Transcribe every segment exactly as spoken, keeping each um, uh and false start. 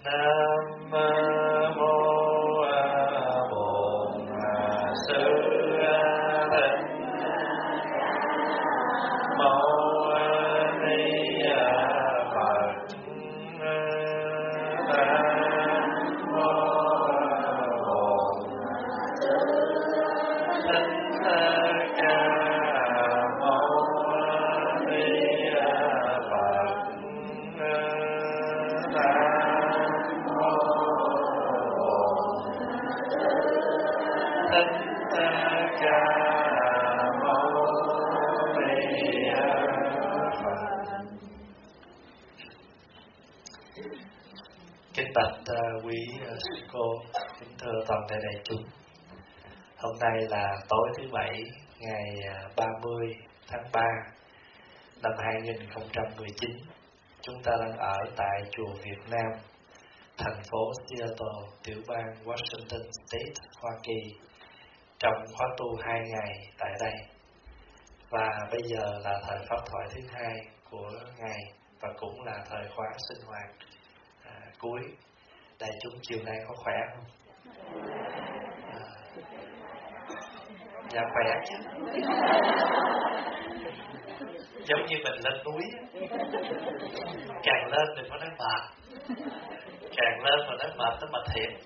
Nam mô Bổn Sư Thích Mâu Ni Phật. Nam mô Bổn Thích Ca Mâu Ni Phật. Kính bạch uh, quý uh, sư cô, kính thưa toàn thể đại chúng. Hôm nay là tối thứ bảy, ngày uh, ba mươi tháng ba năm hai nghìn không trăm mười chín. Chúng ta đang ở tại chùa Việt Nam, thành phố Seattle, tiểu bang Washington State, Hoa Kỳ, trong khóa tu hai ngày tại đây. Và bây giờ là thời pháp thoại thứ hai của ngày, và cũng là thời khóa sinh hoạt à, cuối. Đại chúng chiều nay có khỏe không? À, dạ khỏe chứ. Giống như mình lên núi, càng lên thì có nói mệt, càng lên mà nói mệt nó mệt thiệt.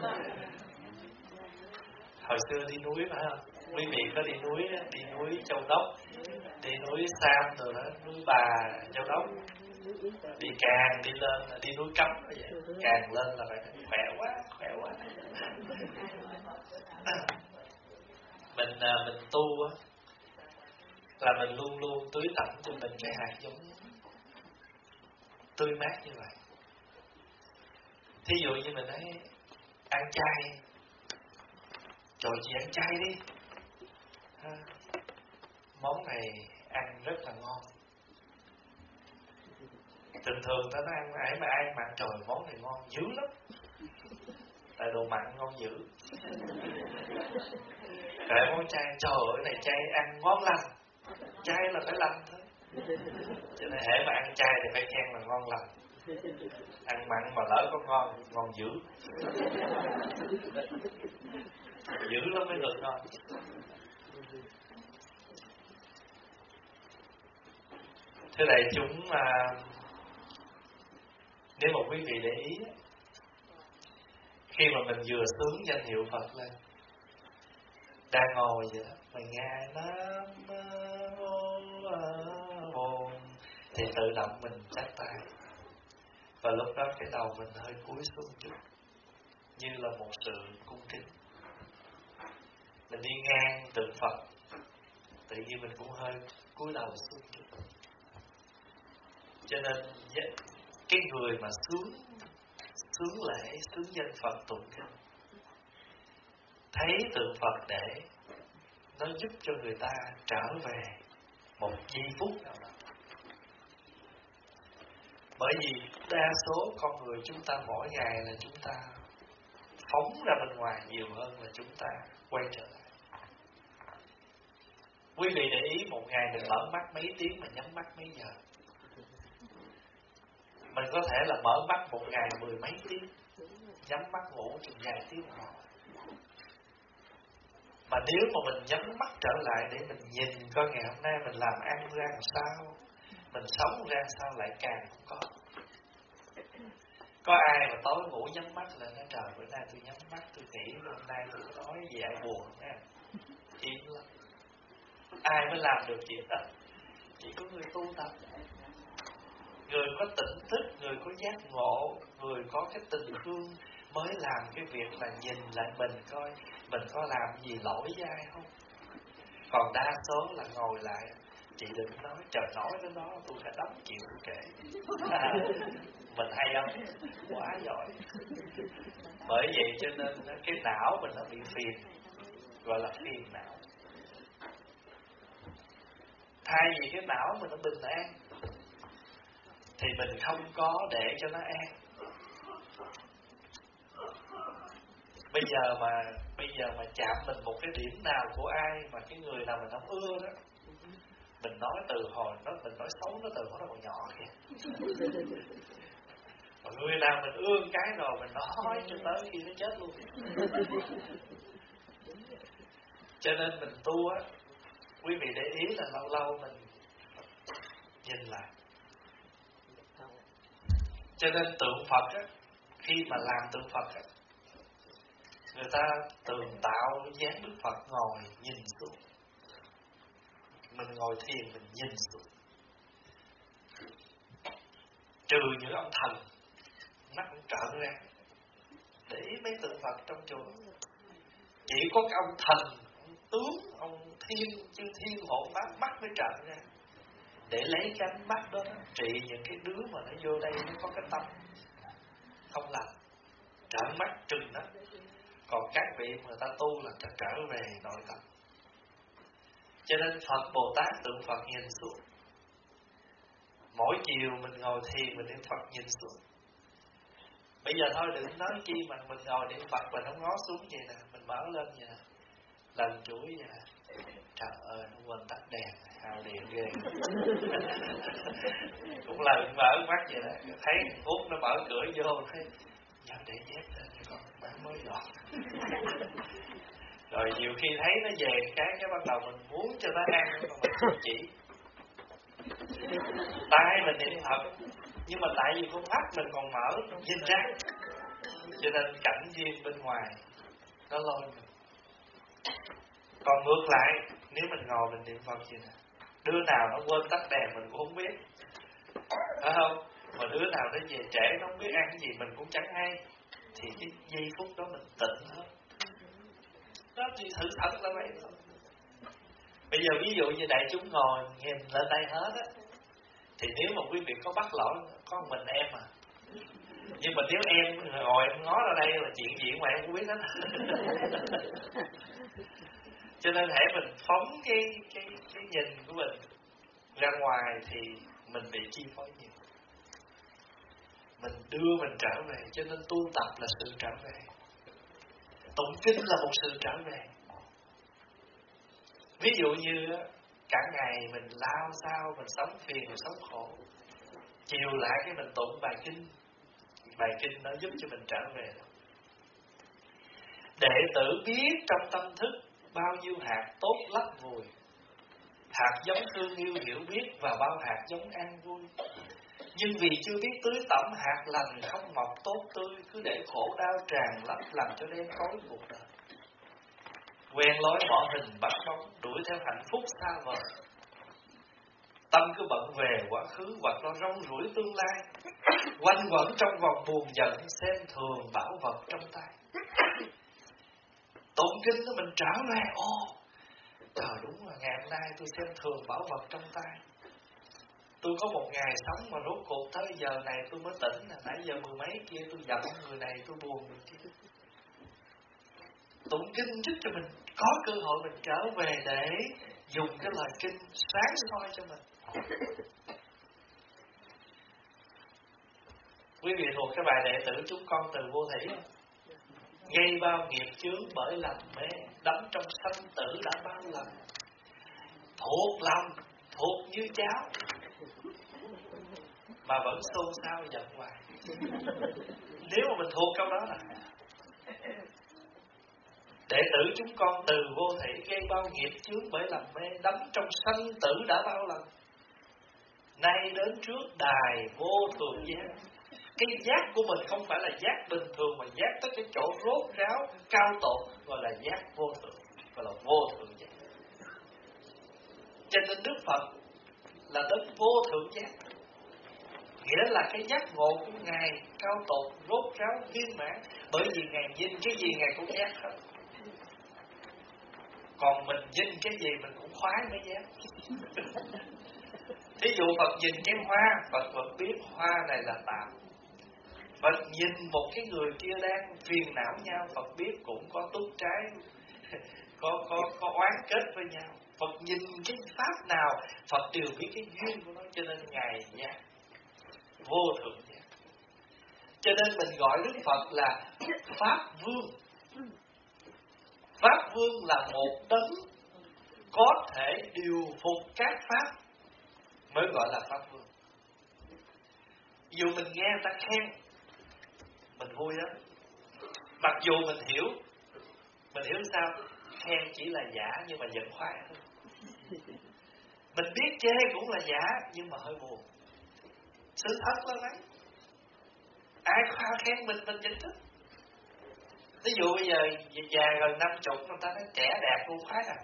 Hồi xưa đi núi phải không? Quý vị có đi núi, đi núi Châu Đốc, đi núi Sam rồi đó, núi Bà, Châu Đốc, đi càng đi lên, đi núi Cấm vậy, càng lên là phải khỏe quá, khỏe quá. Mình mình tu á, là mình luôn luôn tưới tẩm cho mình cái hạt giống tươi mát như vậy. Thí dụ như mình thấy ăn chay, trời chị ăn chay đi, à, món này ăn rất là ngon. Thường thường ta nói ăn ai mà ai mà trời món này ngon dữ lắm, tại đồ mặn ngon dữ. Kệ món chay, trời ơi này chay ăn ngon lành, chay là phải lành thôi. Cho nên hễ mà ăn chay thì phải khen là ngon lành. Ăn mặn mà lỡ có ngon, ngon dữ, dữ lắm mới được ngon. Thưa đại chúng, à, nếu mà quý vị để ý, khi mà mình vừa sướng danh hiệu Phật lên, đang ngồi vậy đó, mình nghe Nam mô Bổn thì tự động mình chắp tay, và lúc đó cái đầu mình hơi cúi xuống chút, như là một sự cung kính. Mình đi ngang tượng Phật, tự nhiên mình cũng hơi cúi đầu xuống chút. Cho nên cái người mà sướng sướng lễ, sướng danh Phật tụng kinh, thấy tượng Phật để nó giúp cho người ta trở về một giây phút nào đó. Bởi vì đa số con người chúng ta mỗi ngày là chúng ta phóng ra bên ngoài nhiều hơn là chúng ta quay trở lại. Quý vị để ý một ngày mình mở mắt mấy tiếng mà nhắm mắt mấy giờ. Mình có thể là mở mắt một ngày mười mấy tiếng, nhắm mắt ngủ chừng vài tiếng đồng hồ. Mà nếu mà mình nhắm mắt trở lại để mình nhìn coi ngày hôm nay mình làm ăn ra làm sao, mình sống ra sao, lại càng không có. Có ai mà tối ngủ nhắm mắt là nói trời bữa nay tôi nhắm mắt tôi nghĩ hôm nay tôi nói gì ai buồn không nha. Yên lắm. Ai mới làm được chuyện đó? Chỉ có người tu tập, người có tỉnh thức, người có giác ngộ, người có cái tình thương mới làm cái việc là nhìn lại mình coi mình có làm gì lỗi với ai không. Còn đa số là ngồi lại, chị đừng nói, trời nói đến đó tôi phải đóng chịu kể. À, mình hay không? Quá giỏi. Bởi vậy cho nên cái não mình nó bị phiền, gọi là phiền não. Thay vì cái não mình nó bình an thì mình không có để cho nó an. Bây giờ mà bây giờ mà chạm mình một cái điểm nào của ai mà cái người nào mình không ưa đó, mình nói từ hồi nó mình nói xấu nó từ hồi nó còn nhỏ kìa, mà Người nào mình ương cái rồi mình nói cho tới khi nó chết luôn. Cho nên mình tu á, quý vị để ý là lâu lâu mình nhìn lại. Cho nên tượng Phật á, khi mà làm tượng Phật á, người ta tường tạo dáng Đức Phật ngồi nhìn xuống. Mình ngồi thiền mình nhìn xuống. Trừ những ông thần mắt cũng trợn ra. Để ý mấy tượng Phật trong chùa, chỉ có cái ông thần, ông tướng, ông thiên, chư thiên hộ pháp mắt mới trợn ra. Để lấy cái ánh mắt đó trị những cái đứa mà nó vô đây nó có cái tâm không lành, trợn mắt trừng đó. Còn các vị người ta tu là trở về nội tâm. Cho nên Phật Bồ Tát tượng Phật nhìn xuống. Mỗi chiều mình ngồi thiền mình niệm Phật nhìn xuống. Bây giờ thôi đừng nói chi mà mình ngồi niệm Phật mình không ngó xuống vậy nè, mình mở lên vậy nè, lần chuỗi vậy nè. Trời ơi, nó quên tắt đèn, hao điện ghê. Cũng là mở mắt vậy đó, thấy phút nó mở cửa vô, thấy nhớ để dép lên cho con, bán mới dọn. Rồi nhiều khi thấy nó về cái cái bắt đầu mình muốn cho nó ăn, mà mình không chỉ. Tai mình niệm Phật, nhưng mà tại vì con mắt mình còn mở, nhìn ra, cho nên cảnh duyên bên ngoài nó lôi mình. Còn ngược lại, nếu mình ngồi mình niệm Phật gì nè, đứa nào nó quên tắt đèn mình cũng không biết, phải không? Mà đứa nào nó về trễ nó không biết ăn cái gì mình cũng chẳng hay, thì cái giây phút đó mình tỉnh hơn. Đó chỉ thử thật là vậy thôi. Bây giờ ví dụ như đại chúng ngồi nhìn lên đây hết á, thì nếu mà quý vị có bắt lỗi, có một mình em à. Nhưng mà nếu em ngồi em ngó ra đây là chuyện gì mà em cũng biết hết. Cho nên hãy mình phóng cái, cái, cái nhìn của mình ra ngoài thì mình bị chi phối nhiều. Mình đưa mình trở về, cho nên tu tập là sự trở về. Tụng kinh là một sự trở về. Ví dụ như cả ngày mình lao sao, mình sống phiền, mình sống khổ. Chiều lại cái mình tụng bài kinh. Bài kinh nó giúp cho mình trở về. Đệ tử biết trong tâm thức bao nhiêu hạt tốt lắm vùi. Hạt giống thương yêu hiểu biết và bao hạt giống an vui. Nhưng vì chưa biết tưới tẩm hạt lành không mọc tốt tươi, cứ để khổ đau tràn lấp làm cho đen tối cuộc đời. Quen lối bỏ hình bắt bóng, đuổi theo hạnh phúc xa vời. Tâm cứ bận về quá khứ hoặc lo rong rủi tương lai, quanh quẩn trong vòng buồn giận, xem thường bảo vật trong tay. Tụng kinh đó mình trở về, ô trời đúng là ngày hôm nay tôi xem thường bảo vật trong tay. Tôi có một ngày sống mà rốt cuộc tới giờ này tôi mới tỉnh, là nãy giờ mười mấy kia tôi giận người này, tôi buồn người kia. Tụng kinh giúp cho mình có cơ hội mình trở về để dùng cái lời kinh sáng soi cho mình. Quý vị thuộc cái bài đệ tử chúng con từ vô thủy không? Gây bao nghiệp chướng bởi lầm mê, đắm trong sanh tử đã bao lần. Thuộc lòng, thuộc như cháo, mà vẫn xôn xao giận hoài. Nếu mà mình thuộc câu đó là đệ tử chúng con từ vô thủy gây bao nghiệp chướng bởi lầm mê, đắm trong sanh tử đã bao lần. Nay đến trước đài vô thường giác. Cái giác của mình không phải là giác bình thường, mà giác tới cái chỗ rốt ráo cao tột, gọi là giác vô thường, gọi là vô thường giác. Cho nên Đức Phật là đấng vô thượng giác, nghĩa là cái giác ngộ của Ngài cao tột, rốt ráo, viên mãn. Bởi vì Ngài nhìn cái gì Ngài cũng giác hết. Còn mình nhìn cái gì mình cũng khoái mới giác. Thí dụ Phật nhìn cái hoa, Phật vẫn biết hoa này là tạm. Phật nhìn một cái người kia đang phiền não nhau, Phật biết cũng có túc trái, có, có, có oán kết với nhau. Phật nhìn cái pháp nào, Phật đều biết cái duyên của nó, cho nên Ngài giác, vô thượng giác. Cho nên mình gọi Đức Phật là Pháp Vương. Pháp Vương là một đấng có thể điều phục các pháp, mới gọi là Pháp Vương. Dù mình nghe người ta khen, vui lắm. Mặc dù mình hiểu, mình hiểu sao khen chỉ là giả nhưng mà giận khoái thôi. Mình biết chê cũng là giả nhưng mà hơi buồn. Sự thật là đấy. Ai khoa khen mình mình vẫn thích. Ví dụ bây giờ già gần năm chục người ta nói trẻ đẹp luôn khoái à.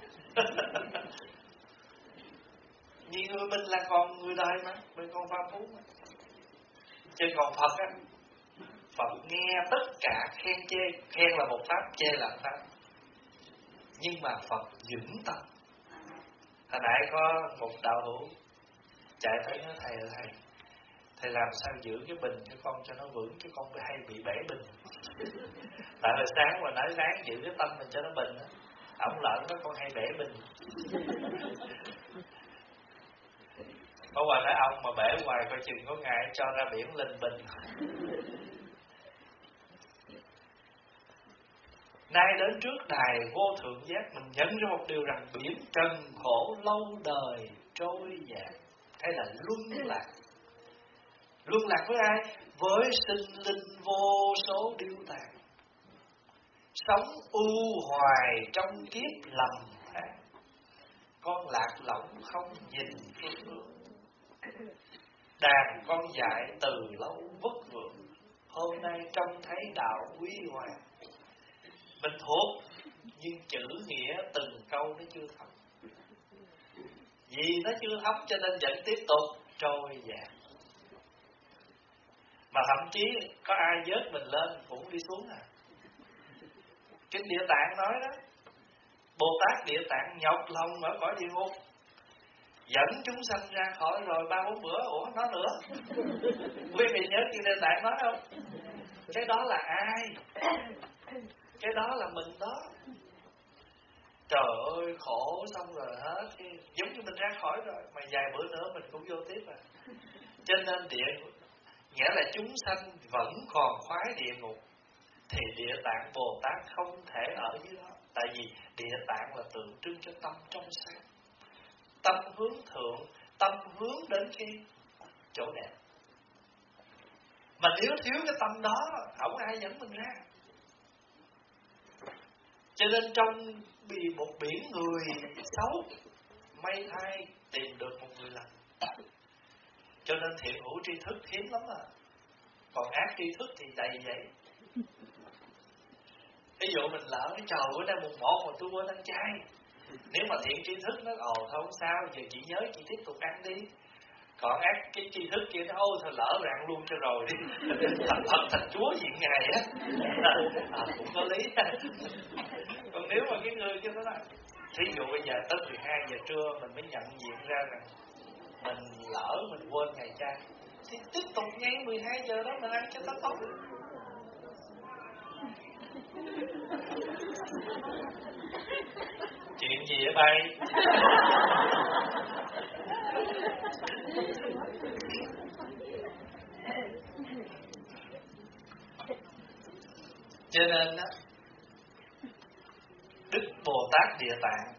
Vì người mình là còn người đời mà, mình còn phàm phu mà. Chứ còn Phật á, Phật nghe tất cả khen chê. Khen là một pháp, chê là pháp. Nhưng mà Phật vững tâm. Hồi nãy có một đạo hữu chạy tới nói thầy là thầy Thầy làm sao giữ cái bình cho con cho nó vững, chứ con hay bị bể bình. Tại hồi sáng mà nói ráng giữ cái tâm mình cho nó bình á, ổng lợn đó con hay bể bình. Có qua nói ông mà bể hoài coi chừng có ngày cho ra biển linh bình. Nay đến trước đài vô thượng giác, mình nhận ra một điều rằng biển trần khổ lâu đời trôi dạt. Hay là luân lạc. Luân lạc với ai? Với sinh linh vô số điêu tàn. Sống u hoài trong kiếp lầm than. Con lạc lõng không nhìn phương hướng. Đàn con dại từ lâu vất vưởng. Hôm nay trông thấy đạo quý hoàng. Mình thuộc nhưng chữ nghĩa từng câu nó chưa thấm. Vì nó chưa thấm cho nên vẫn tiếp tục trôi dạt. Mà thậm chí có ai vớt mình lên cũng đi xuống à. Kinh Địa Tạng nói đó, Bồ Tát Địa Tạng nhọc lòng ở cõi địa ngục, dẫn chúng sanh ra khỏi rồi ba bốn bữa. Ủa nói nữa. Quý vị nhớ Kinh Địa Tạng nói không? Cái đó là ai? Cái đó là mình đó. Trời ơi khổ xong rồi hết. Giống như mình ra khỏi rồi, mà vài bữa nữa mình cũng vô tiếp à. Cho nên địa nghĩa là chúng sanh vẫn còn khoái địa ngục, thì Địa Tạng Bồ Tát không thể ở dưới đó. Tại vì Địa Tạng là tượng trưng cho tâm trong sáng, tâm hướng thượng, tâm hướng đến cái chỗ đẹp. Mà nếu thiếu cái tâm đó, không ai dẫn mình ra. Cho nên trong một biển người xấu, may thay tìm được một người lành. Cho nên thiện hữu tri thức hiếm lắm à. Còn ác tri thức thì đầy vậy. Ví dụ mình lỡ cái trời bữa nay mùng một mà tôi quên ăn chay. Nếu mà thiện tri thức nó ồ thôi không sao, giờ chị nhớ chị tiếp tục ăn đi. Còn ác cái tri thức kia nó ôi thôi lỡ rồi ăn luôn cho rồi đi. Thành Phật thành Chúa diện ngày á. À, cũng có lý. Còn nếu mà cái người cho nó là thí dụ bây giờ tới mười hai giờ trưa mình mới nhận diện ra rằng mình lỡ mình quên ngày chay, thì tiếp tục ngay mười hai giờ đó mình ăn cho nó tốt. Chuyện gì vậy bay? Cho nên đó, Đức Bồ Tát Địa Tạng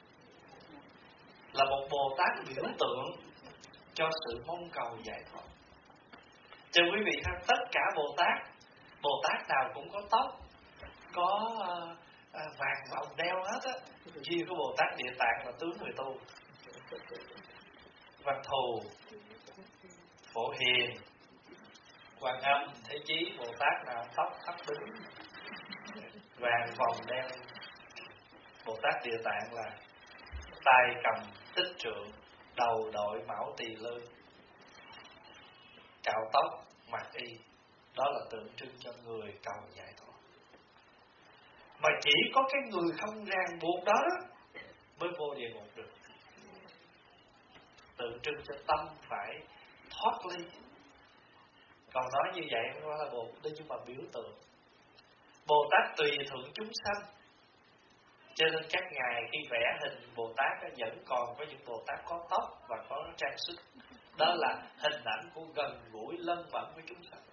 là một Bồ Tát biểu tượng cho sự mong cầu giải thoát. Cho quý vị thấy tất cả Bồ Tát, Bồ Tát nào cũng có tóc, có uh, À, vàng vòng đeo hết á, chỉ có Bồ Tát Địa Tạng là tướng người tu. Văn Thù, Phổ Hiền, Quan Âm, Thế Chí, Bồ Tát nào tóc thấp đứng, vàng vòng đeo. Bồ Tát Địa Tạng là tay cầm tích trượng, đầu đội mão tỳ lư, cạo tóc, mặc y. Đó là tượng trưng cho người cầu giải thoát. Mà chỉ có cái người không ràng buộc đó mới vô địa ngục được. Tượng trưng cho tâm phải thoát ly. Còn nói như vậy không phải là Bồ Tát, nhưng mà biểu tượng. Bồ Tát tùy thuận chúng sanh. Cho nên các ngài khi vẽ hình Bồ Tát vẫn còn có những Bồ Tát có tóc và có trang sức. Đó là hình ảnh của gần gũi lân mẫn với chúng sanh.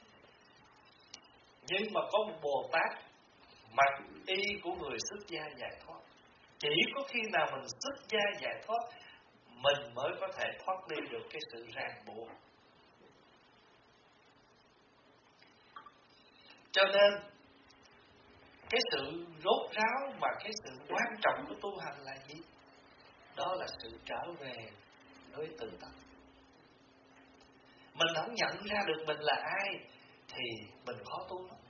Nhưng mà có một Bồ Tát mặc y của người xuất gia giải thoát. Chỉ có khi nào mình xuất gia giải thoát, mình mới có thể thoát ly được cái sự ràng buộc. Cho nên cái sự rốt ráo và cái sự quan trọng của tu hành là gì? Đó là sự trở về với tự tâm. Mình không nhận ra được mình là ai thì mình khó tu lắm.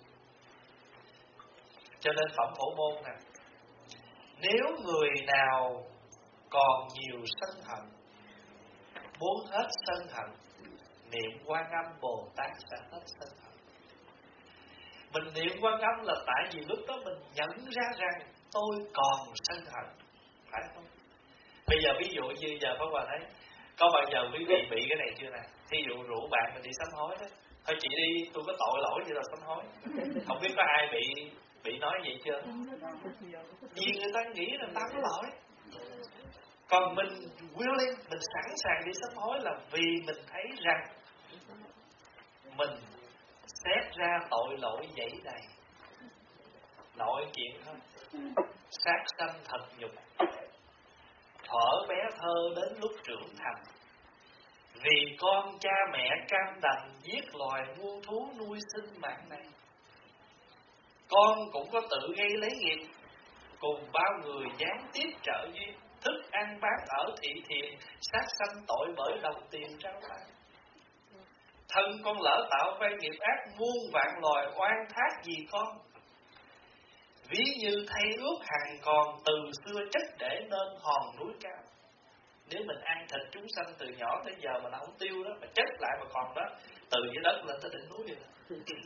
Cho nên phẩm Phổ Môn nè, nếu người nào còn nhiều sân hận, muốn hết sân hận, niệm Quan Âm Bồ Tát sẽ hết sân hận. Mình niệm Quan Âm là tại vì lúc đó mình nhận ra rằng tôi còn sân hận, phải không? Bây giờ ví dụ như giờ Pháp Hòa thấy, có bao giờ quý vị bị cái này chưa nè? Thí dụ rủ bạn mình đi sám hối đó, thôi chị đi, tôi có tội lỗi gì đâu sám hối. Không biết có ai bị bị nói vậy chưa? Vì người ta nghĩ là ta có lỗi. Còn mình willing, mình sẵn sàng đi sám hối là vì mình thấy rằng mình xét ra tội lỗi dẫy đầy. Nội chuyện thôi, sát sanh thật nhục, thuở bé thơ đến lúc trưởng thành, vì con cha mẹ cam đành giết loài muôn thú nuôi sinh mạng này. Con cũng có tự gây lấy nghiệp, cùng bao người gián tiếp trợ duyên, thức ăn bán ở thị thiền, sát sanh tội bởi đồng tiền trao tặng. Thân con lỡ tạo vay nghiệp ác, muôn vạn loài oan thác vì con. Ví như thay ước hàng còn, từ xưa chất để nên hòn núi cao. Nếu mình ăn thịt chúng sanh từ nhỏ tới giờ mà nó không tiêu đó, mà chất lại mà còn đó, từ dưới đất lên tới đỉnh núi vậy đó.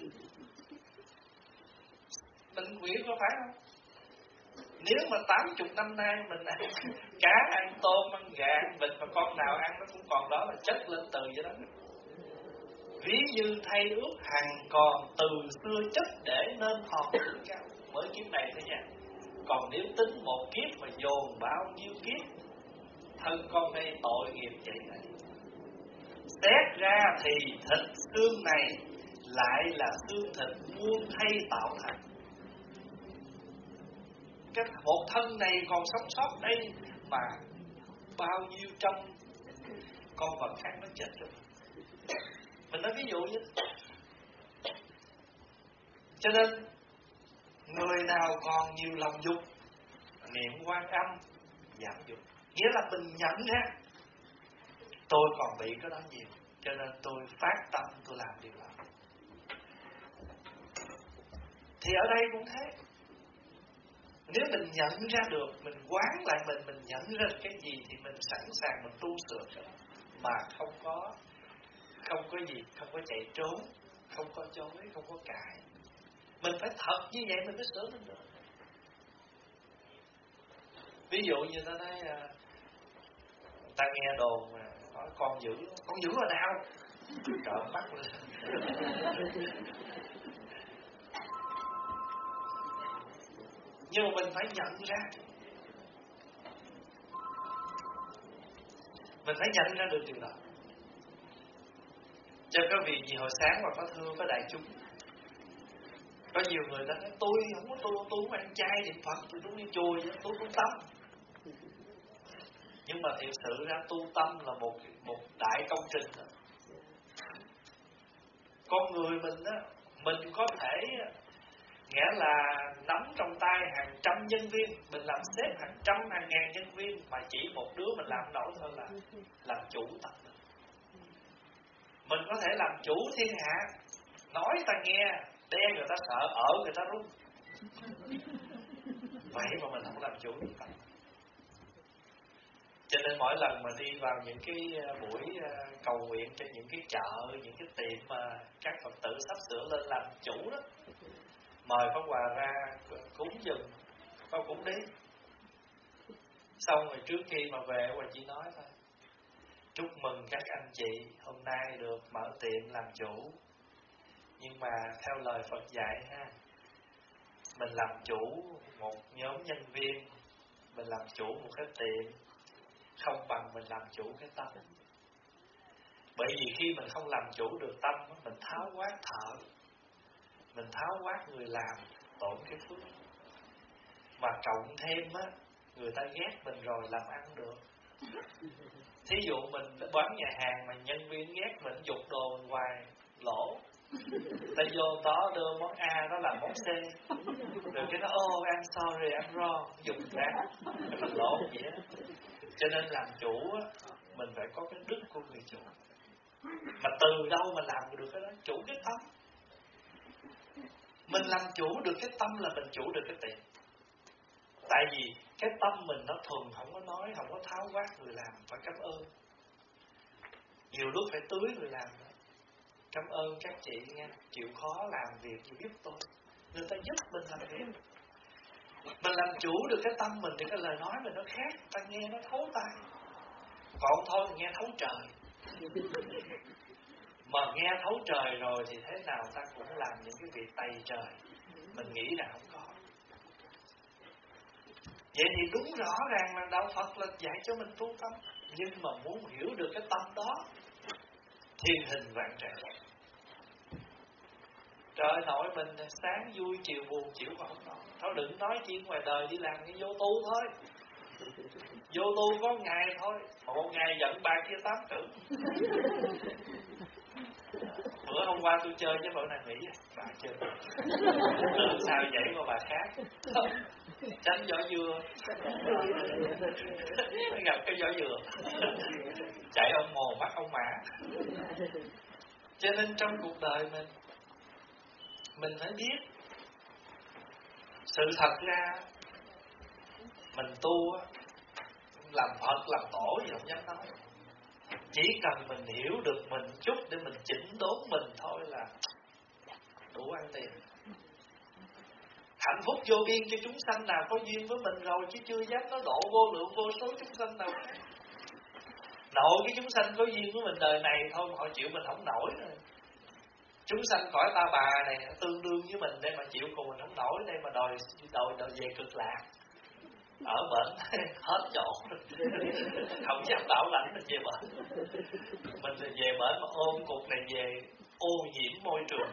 Mình quỷ có phải không? Nếu mà tám chục năm nay mình ăn cá, ăn tôm, ăn gà, ăn vịt, mà con nào ăn nó cũng còn đó, là chất lên từ vậy đó. Ví như thay ước hằng còn, từ xưa chất để nên hòn núi cao. Mới kiếp này thôi nha. Còn nếu tính một kiếp mà dồn bao nhiêu kiếp, thân con đây tội nghiệp vậy này. Xét ra thì thịt xương này lại là xương thịt muôn thay tạo thành. Cái một thân này còn sống sót đây mà bao nhiêu trong con vật khác nó chết rồi. Mình nói ví dụ như cho nên người nào còn nhiều lòng dục, niệm Quan Âm giảm dục. Nghĩa là mình nhận ra tôi còn bị cái đó nhiều, cho nên tôi phát tâm tôi làm điều đó. Thì ở đây cũng thế. Nếu mình nhận ra được, mình quán lại mình, mình nhận ra cái gì thì mình sẵn sàng mình tu sửa cái đó. Mà không có Không có gì, không có chạy trốn, không có chối, không có cãi. Mình phải thật như vậy mình mới sửa mình được. Ví dụ như ta nói ta nghe đồn mà nói con dữ, con dữ ở nào? Trợn mắt lên. Nhưng mà mình phải nhận ra, mình phải nhận ra được điều đó. Cho các vị gì hồi sáng mà có thưa với đại chúng, có nhiều người ta nói tôi không có tu, tôi không ăn chay niệm Phật, tôi không đi chùa vậy, tôi tu tâm. Nhưng mà thiệt sự ra tu tâm là một một đại công trình đó. Con người mình á, mình có thể nghĩa là nắm trong tay hàng trăm nhân viên, mình làm sếp hàng trăm hàng ngàn nhân viên, mà chỉ một đứa mình làm nổi thôi là làm chủ tâm mình. Mình có thể làm chủ thiên hạ, nói ta nghe, để người ta sợ, ở người ta run. Vậy mà mình không làm chủ được tâm. Cho nên mỗi lần mà đi vào những cái buổi cầu nguyện cho những cái chợ, những cái tiệm mà các Phật tử sắp sửa lên làm chủ đó, mời Pháp Hòa ra cúng giùm, con cũng đi. Xong rồi trước khi mà về, Hòa chỉ nói thôi, chúc mừng các anh chị hôm nay được mở tiệm làm chủ. Nhưng mà theo lời Phật dạy ha, mình làm chủ một nhóm nhân viên, mình làm chủ một cái tiệm, không bằng mình làm chủ cái tâm. Bởi vì khi mình không làm chủ được tâm, mình tháo quát thợ, mình tháo quát người làm, tổn cái phước. Mà cộng thêm á, người ta ghét mình rồi làm ăn được. Thí dụ mình bán nhà hàng mà nhân viên ghét mình, dục đồ mình hoài, lỗ. Ta vô đó đưa món A, nó làm món C. Rồi cái nó, oh I'm sorry, I'm wrong, dùng khác, mình lộn vậy đó. Cho nên làm chủ á, mình phải có cái đức của người chủ. Mà từ đâu mà làm được cái đó? Chủ cái tâm. Mình làm chủ được cái tâm là mình chủ được cái tiền. Tại vì cái tâm mình nó thuần, không có nói, không có tháo vát người làm, phải cảm ơn. Nhiều lúc phải tưới người làm đó. Cảm ơn các chị nha, chịu khó làm việc chịu giúp tôi. Người ta giúp mình làm việc. Mình làm chủ được cái tâm mình thì cái lời nói mình nó khác, ta nghe nó thấu tai. Còn thôi nghe thấu trời. Mà nghe thấu trời rồi thì thế nào ta cũng làm những cái việc tày trời mình nghĩ là không có. Vậy thì đúng rõ ràng là đạo Phật là dạy cho mình tu tâm. Nhưng mà muốn hiểu được cái tâm đó, thiên hình vạn trạng. Trời nổi mình sáng vui chiều buồn chịu mà không nổi. Thôi đừng nói chuyện ngoài đời, đi làm cái vô tu thôi. Vô tu có ngày thôi, một ngày giận ba kia tám cử. Bữa hôm qua tôi chơi với vợ này nghĩ bà chơi tưởng sao vậy mà bà khác. Tránh vỏ dừa. Mới gặp cái vỏ dừa. Chạy ông mồ mắt ông mã. Cho nên trong cuộc đời mình, mình phải biết sự thật ra mình tu làm Phật làm tổ gì không dám nói. Chỉ cần mình hiểu được mình chút để mình chỉnh đốn mình thôi là đủ ăn tiền. Hạnh phúc vô biên cho chúng sanh nào có duyên với mình rồi, chứ chưa dám nó độ vô lượng vô số chúng sanh nào. Độ cái chúng sanh có duyên với mình đời này thôi mà họ chịu mình không nổi rồi. Chúng sanh cõi ta bà này tương đương với mình đây mà chịu cùng mình không nổi, đây mà đòi đòi đòi về cực lạc. Ở bển hết chỗ. Không dám bảo lãnh mình về bển. Mình về bển mà ôm cuộc này về ô nhiễm môi trường.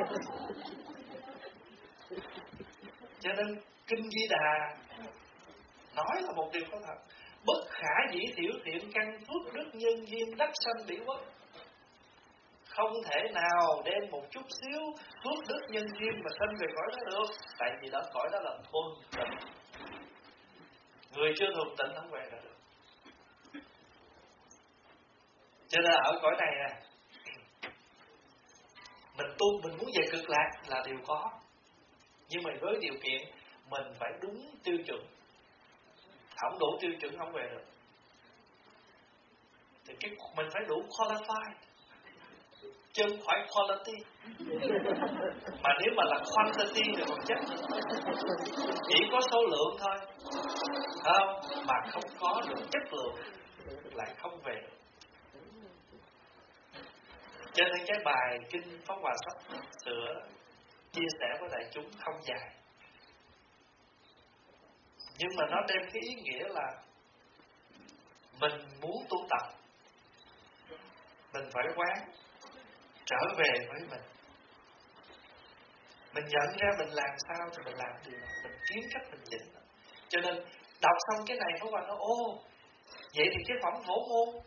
Cho nên Kinh Di Đà nói là một điều có thật. Bất khả dĩ thiểu thiện căn phước đức nhân duyên đắc sanh bỉ quốc. Không thể nào đem một chút xíu phước đức nhân duyên mà sanh về cõi đó được. Tại vì đó cõi đó là thuần tịnh. Người chưa thuần tịnh không về là được. Cho nên ở cõi này nè, mình tu mình muốn về cực lạc là điều có. Nhưng mà với điều kiện mình phải đúng tiêu chuẩn. Không đủ tiêu chuẩn không về được. Thì cái mình phải đủ qualify, chứ không phải quality. Mà nếu mà là quantity thì còn chết. Chỉ có số lượng thôi, không mà không có được chất lượng lại không về được. Cho nên cái bài Kinh Pháp Hòa Sắp sửa chia sẻ với đại chúng không dài, nhưng mà nó đem cái ý nghĩa là mình muốn tu tập, mình phải quán trở về với mình. Mình nhận ra mình làm sao thì mình làm điều đó, mình kiếm cách mình chỉnh. Cho nên đọc xong cái này Pháp Hòa nói ô, vậy thì cái phẩm Phổ Môn,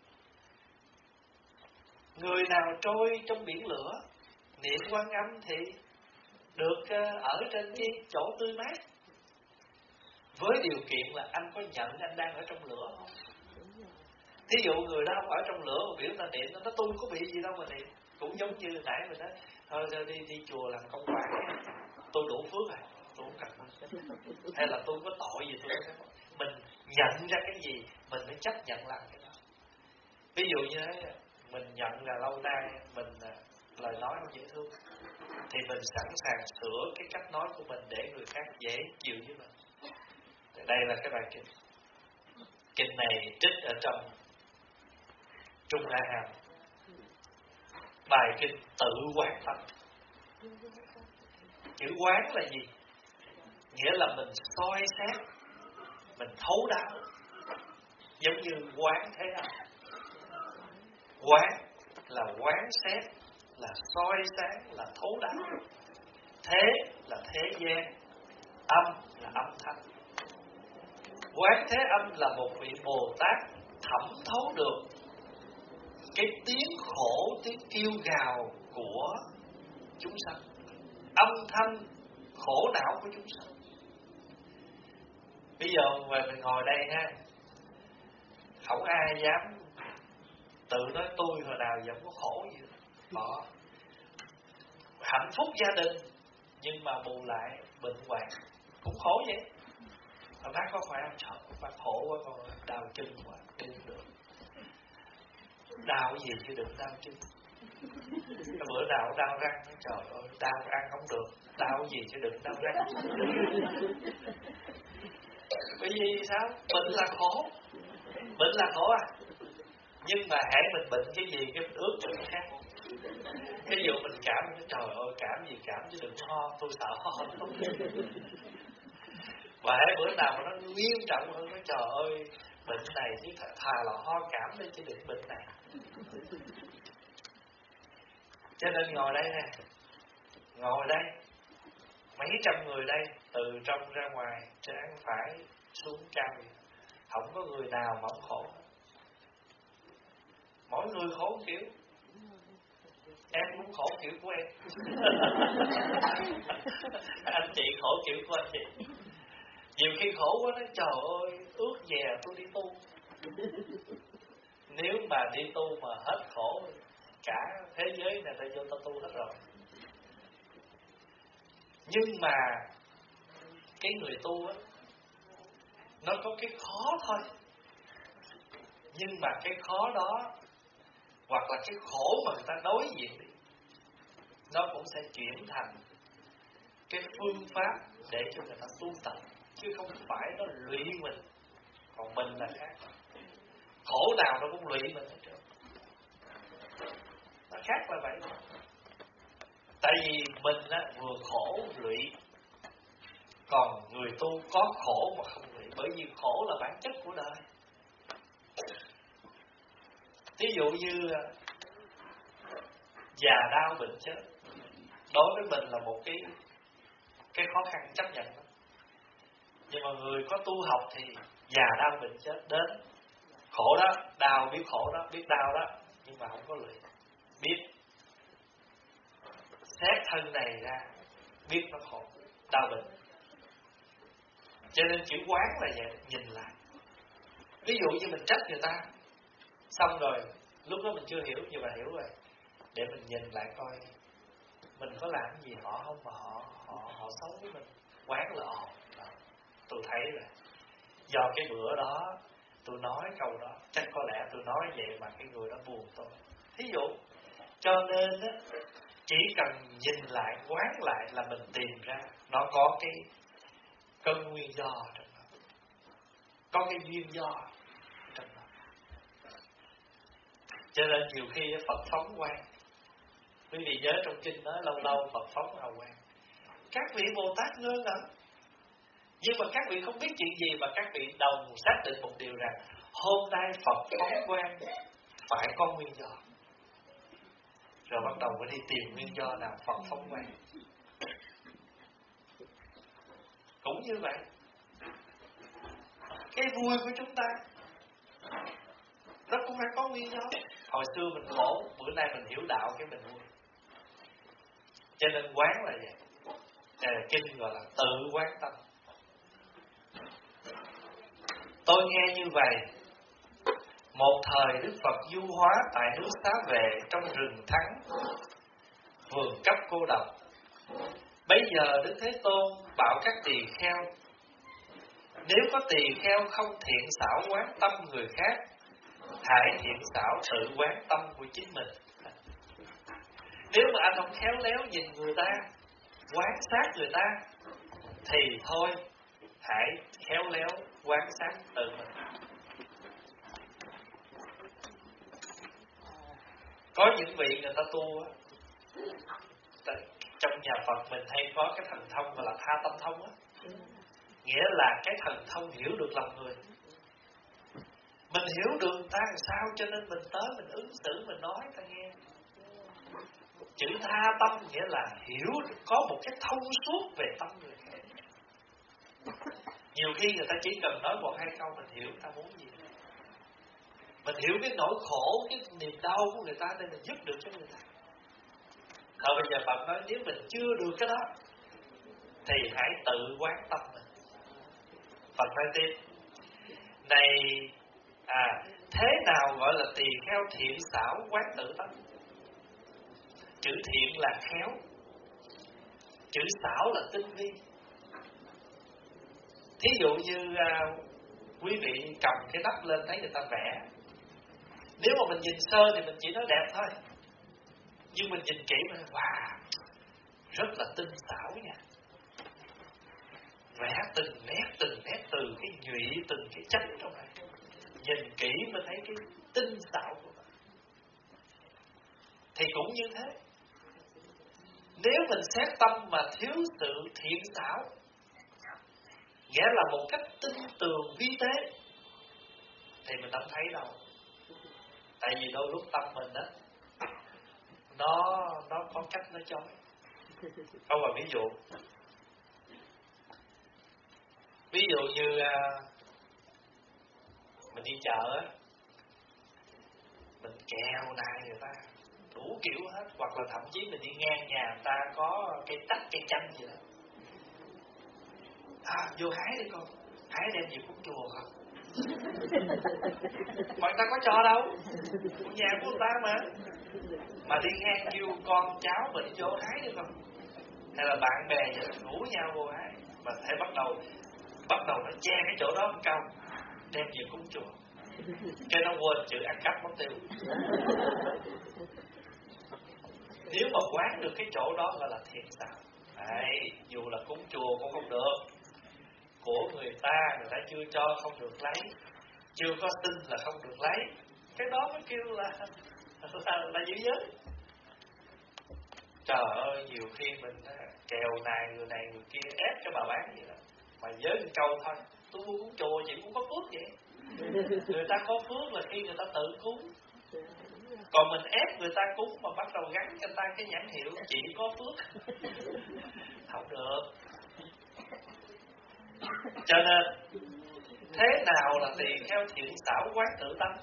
người nào trôi trong biển lửa niệm Quan Âm thì được ở trên cái chỗ tươi mát. Với điều kiện là anh có nhận anh đang ở trong lửa không? Thí dụ người đó không ở trong lửa mà biểu ta niệm, nó tôi có bị gì đâu mà niệm. Cũng giống như nãy mình nói, thôi đi, đi chùa làm công quả, tôi đủ phước rồi, tôi không cần. Hay là tôi có tội gì tôi không. Mình nhận ra cái gì mình mới chấp nhận làm cái đó. Ví dụ như thế, mình nhận là lâu nay mình lời nói không dễ thương, thì mình sẵn sàng sửa cái cách nói của mình để người khác dễ chịu với mình. Đây là cái bài kinh. Kinh này trích ở trong Trung A Hàm. Bài kinh tự quán tâm. Chữ quán là gì? Nghĩa là mình soi xét, mình thấu đáo, giống như quán thế âm. Quán là quán xét, là soi sáng, là thấu đáo. Thế là thế gian, âm là âm thanh. Quán thế âm là một vị Bồ Tát thẩm thấu được cái tiếng khổ, tiếng kêu gào của chúng sanh, âm thanh khổ não của chúng sanh. Bây giờ về mình ngồi đây ha, không ai dám tự nói tôi hồi nào giờ có khổ gì đó. Hạnh phúc gia đình nhưng mà bù lại bệnh hoạn cũng khổ vậy. Mà bác có khỏe không? Trời, bác khổ quá, con đau chân quá, đi không được. Đau gì chứ đừng đau chân. Cái bữa nào đau răng, trời ơi, đau ăn không được. Đau gì chứ đừng đau răng. Bởi vì sao? Bệnh là khổ. Bệnh là khổ à. Nhưng mà hãy mình bệnh cái gì cái mình ước cho người khác. Cái vụ mình cảm, trời ơi, cảm gì cảm chứ đừng ho, tôi sợ ho không. Và hãy bữa nào mà nó nghiêm trọng hơn, nó trời ơi, bệnh này chứ thà là ho cảm đi chứ đừng bệnh này. Cho nên ngồi đây nè, ngồi đây, mấy trăm người đây, từ trong ra ngoài, trán phải xuống cam, không có người nào mà không khổ. Mỗi người khổ kiểu. Em cũng khổ kiểu của em. Anh chị khổ kiểu của anh chị. Nhiều khi khổ quá nói trời ơi, ước về tôi đi tu. Nếu mà đi tu mà hết khổ, cả thế giới này ta vô ta tu hết rồi. Nhưng mà cái người tu á, nó có cái khó thôi. Nhưng mà cái khó đó, hoặc là cái khổ mà người ta đối diện đi, nó cũng sẽ chuyển thành cái phương pháp để cho người ta tu tập, chứ không phải nó lụy mình. Còn mình là khác. Khổ nào nó cũng lụy mình hết trơn. Nó khác là vậy. Tại vì mình á, vừa khổ lụy, còn người tu có khổ mà không lụy. Bởi vì khổ là bản chất của đời. Ví dụ như già đau bệnh chết, đối với mình là một cái cái khó khăn chấp nhận đó. Nhưng mà người có tu học thì già đau bệnh chết đến, khổ đó, đau biết khổ đó, biết đau đó, nhưng mà không có lụy. Biết xét thân này ra, biết nó khổ, đau bệnh. Cho nên chữ quán là vậy, nhìn lại. Ví dụ như mình trách người ta, xong rồi lúc đó mình chưa hiểu, nhưng mà hiểu rồi, để mình nhìn lại coi mình có làm gì họ không mà họ họ họ xấu với mình. Quán là ồ, tôi thấy rồi, do cái bữa đó tôi nói câu đó, chắc có lẽ tôi nói vậy mà cái người đó buồn tôi. Thí dụ, cho nên á, chỉ cần nhìn lại, quán lại là mình tìm ra nó có cái cơn nguyên do trong đó, có cái duyên do trong đó. Cho nên nhiều khi Phật phóng quang. Quý vị nhớ trong kinh nói lâu lâu Phật phóng hào quang. Các vị Bồ Tát ngơ ngẩn, nhưng mà các vị không biết chuyện gì, mà các vị đồng xác định một điều rằng hôm nay Phật phóng quang phải có nguyên do. Rồi bắt đầu mới đi tìm nguyên do nào Phật phóng quang. Cũng như vậy, cái vui của chúng ta nó cũng phải có nguyên do. Hồi xưa mình khổ, bữa nay mình hiểu đạo cái mình vui. Cho nên quán là vậy. Đây là kinh gọi là tự quán tâm. Tôi nghe như vậy, một thời Đức Phật du hóa tại nước Xá Vệ trong rừng Thắng, vườn cấp cô độc. Bấy giờ Đức Thế Tôn bảo các tỳ kheo, nếu có tỳ kheo không thiện xảo quán tâm người khác, hãy thiện xảo tự quán tâm của chính mình. Nếu mà anh không khéo léo nhìn người ta, quán sát người ta, thì thôi, hãy khéo léo quán sát tự mình. Có những vị người ta tu á, trong nhà Phật mình hay có cái thần thông gọi là tha tâm thông á, nghĩa là cái thần thông hiểu được lòng người. Mình hiểu được người ta làm sao, cho nên mình tới mình ứng xử, mình nói ta nghe. Chữ tha tâm nghĩa là hiểu, có một cái thông suốt về tâm người khác. Nhiều khi người ta chỉ cần nói một hai câu mình hiểu ta muốn gì. Mình hiểu cái nỗi khổ, cái niềm đau của người ta để mình giúp được cho người ta. Thôi bây giờ Phật nói nếu mình chưa được cái đó thì hãy tự quán tâm mình. Phật nói tiếp: này à, thế nào gọi là tỳ kheo thiện xảo quán tự tâm? Chữ thiện là khéo, chữ xảo là tinh vi. Thí dụ như à, quý vị cầm cái nắp lên thấy người ta vẽ, nếu mà mình nhìn sơ thì mình chỉ nói đẹp thôi, nhưng mình nhìn kỹ mình wow, rất là tinh xảo nha. Vẽ từng nét từng nét, từ cái nhụy từng cái chấm trong này, nhìn kỹ mới thấy cái tinh xảo của nó. Thì cũng như thế, nếu mình xét tâm mà thiếu sự thiện xảo, nghĩa là một cách tinh tường vi tế, thì mình không thấy đâu. Tại vì đôi lúc tâm mình đó, nó nó có cách nó chói. Không, mà ví dụ ví dụ như à, mình đi chợ á, mình kèo nài người ta đủ kiểu hết, hoặc là thậm chí mình đi ngang nhà người ta có cây tắc cây chanh gì đó, à, vô hái đi con, hái đem gì cũng chùa không. Mà người ta có cho đâu, của nhà của người ta mà. Mà đi ngang kêu con cháu mình vô hái đi con, hay là bạn bè vậy rủ nhau vô hái, mà thấy bắt đầu bắt đầu nó che cái chỗ đó một câu, đem gì cúng chùa, cái nó quên chữ ăn cắp mất tiêu. Nếu mà quán được cái chỗ đó gọi là thiện xảo. Đấy, dù là cúng chùa cũng không được, của người ta, người ta chưa cho không được lấy, chưa có tin là không được lấy, cái đó mới kêu là là, là giữ giới. Trời ơi, nhiều khi mình kèo nài người này người kia ép cho bà bán vậy đó, mà giới một câu thôi, tôi mua cúng chùa chị cũng có phước vậy. Người ta có phước là khi người ta tự cúng, còn mình ép người ta cúng mà bắt đầu gắn cho ta cái nhãn hiệu chị có phước, không được. Cho nên thế nào là tỳ kheo thiện xảo quán tự tâm?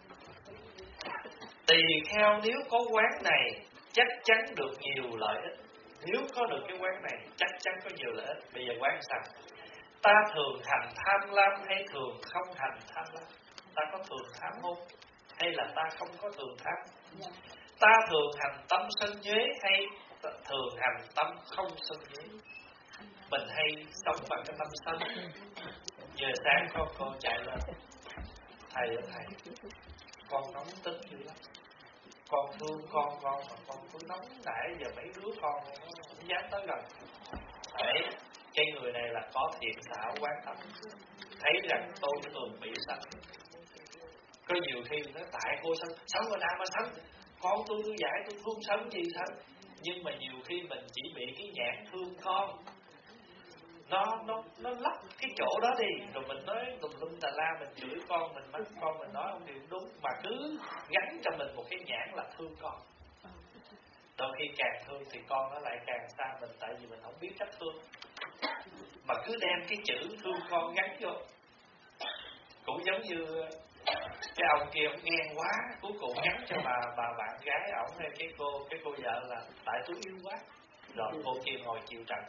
Tỳ kheo nếu có quán này chắc chắn được nhiều lợi ích. Nếu có được cái quán này chắc chắn có nhiều lợi ích. Bây giờ quán sao? Ta thường hành tham lam hay thường không hành tham lam? Ta có thường tham không? Hay là ta không có thường tham? Ta thường hành tâm sân nhuế hay thường hành tâm không sân nhuế? Mình hay sống bằng cái tâm sân. Giờ sáng con con chạy lên, thầy ơi thầy, con nóng tính dữ lắm, con thương con con mà con cứ nóng nảy, giờ mấy đứa con nó không dám tới gần. Đấy, cái người này là có thiện xảo quán tâm, thấy rằng tôi thường bị sân. Có nhiều khi nó tại cô sân, sân rồi nào mà sân, con tôi tôi dạy tôi không sân gì sân. Nhưng mà nhiều khi mình chỉ bị cái nhãn thương con, nó nó nó lấp cái chỗ đó đi, rồi mình nói tùm lum tà la, mình chửi con, mình mắng con, mình nói không điều đúng, mà cứ gắn cho mình một cái nhãn là thương con. Đôi khi càng thương thì con nó lại càng xa mình, tại vì mình không biết cách thương, mà cứ đem cái chữ thương con gắn vô. Cũng giống như cái ông kia ông ghen quá, cuối cùng gắn cho bà bà bạn gái ổng hay cái cô cái cô vợ là tại tôi yêu quá, rồi cô kia ngồi chịu trận.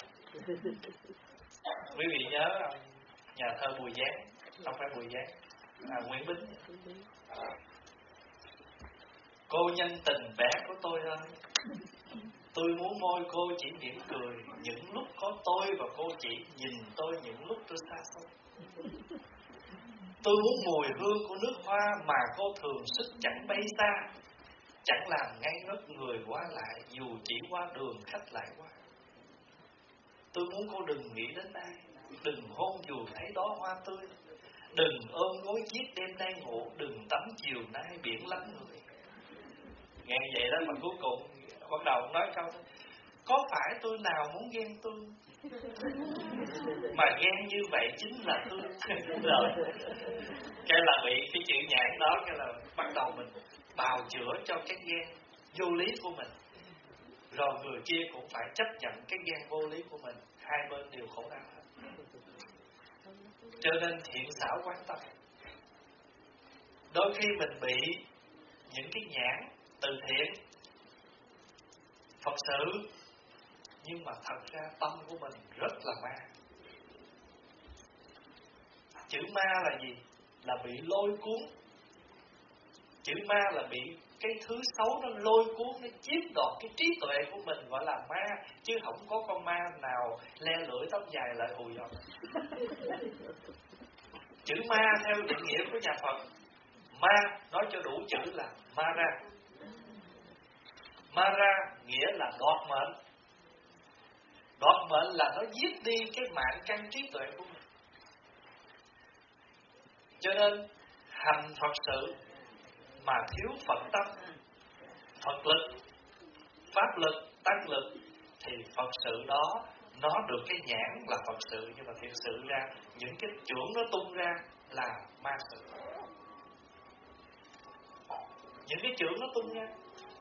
Quý vị nhớ nhà thơ Bùi Giáng, không phải Bùi Giáng, à, Nguyễn Bính. Cô nhân tình bé của tôi ơi, tôi muốn môi cô chỉ mỉm cười những lúc có tôi, và cô chỉ nhìn tôi những lúc tôi xa xôi. Tôi muốn mùi hương của nước hoa mà cô thường sức chẳng bay xa, chẳng làm ngây ngất người qua lại dù chỉ qua đường khách lại qua. Tôi muốn cô đừng nghĩ đến ai, đừng hôn dù thấy đó hoa tươi, đừng ôm gối chiếc đêm nay ngủ, đừng tắm chiều nay biển lắm người. Nghe vậy đó mà cuối cùng bắt đầu nói câu: có phải tôi nào muốn ghen tương, mà ghen như vậy chính là thương. Rồi cái là bị cái chữ nhãn đó, cái là bắt đầu mình bào chữa cho cái ghen vô lý của mình, rồi người kia cũng phải chấp nhận cái ghen vô lý của mình, hai bên đều khổ đau hết. Cho nên thiện xảo quán tâm. Đôi khi mình bị những cái nhãn từ thiện, Phật sự, nhưng mà thật ra tâm của mình rất là ma. Chữ ma là gì? Là bị lôi cuốn. Chữ ma là bị cái thứ xấu nó lôi cuốn, nó chiếm đoạt cái trí tuệ của mình, gọi là ma. Chứ không có con ma nào le lưỡi tóc dài lại hùi dọa. Chữ ma theo định nghĩa của nhà Phật, ma nói cho đủ chữ là Mara. Mara nghĩa là đoạt mệnh. Đoạt mệnh là nó giết đi cái mạng căn trí tuệ của mình. Cho nên hành Phật sự mà thiếu Phật tâm, Phật lực, Pháp lực, Tăng lực, thì Phật sự đó nó được cái nhãn là Phật sự, nhưng mà thiệt sự ra những cái chưởng nó tung ra là ma sự. Những cái chưởng nó tung ra.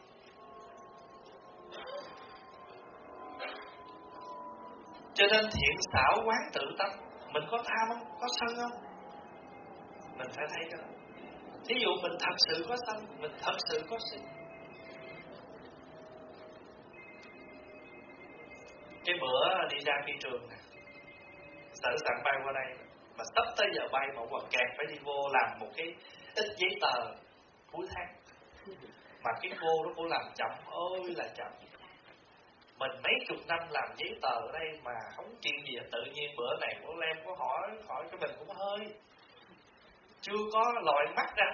Cho nên thiện xảo quán tự tâm. Mình có tham không? Có sân không? Mình phải thấy cái đó. Thí dụ mình thật sự có sân, mình thật sự có si. Cái bữa đi ra phi trường nè, sở sẵn bay qua đây, mà sắp tới giờ bay mà quần kẹt phải đi vô làm một cái ít giấy tờ cuối tháng. Mà cái cô đó cô làm chậm ơi là chậm. Mình mấy chục năm làm giấy tờ ở đây mà không chuyện gì, tự nhiên bữa này cô Lem có hỏi, hỏi cái mình cũng hơi chưa có lòi mắt ra.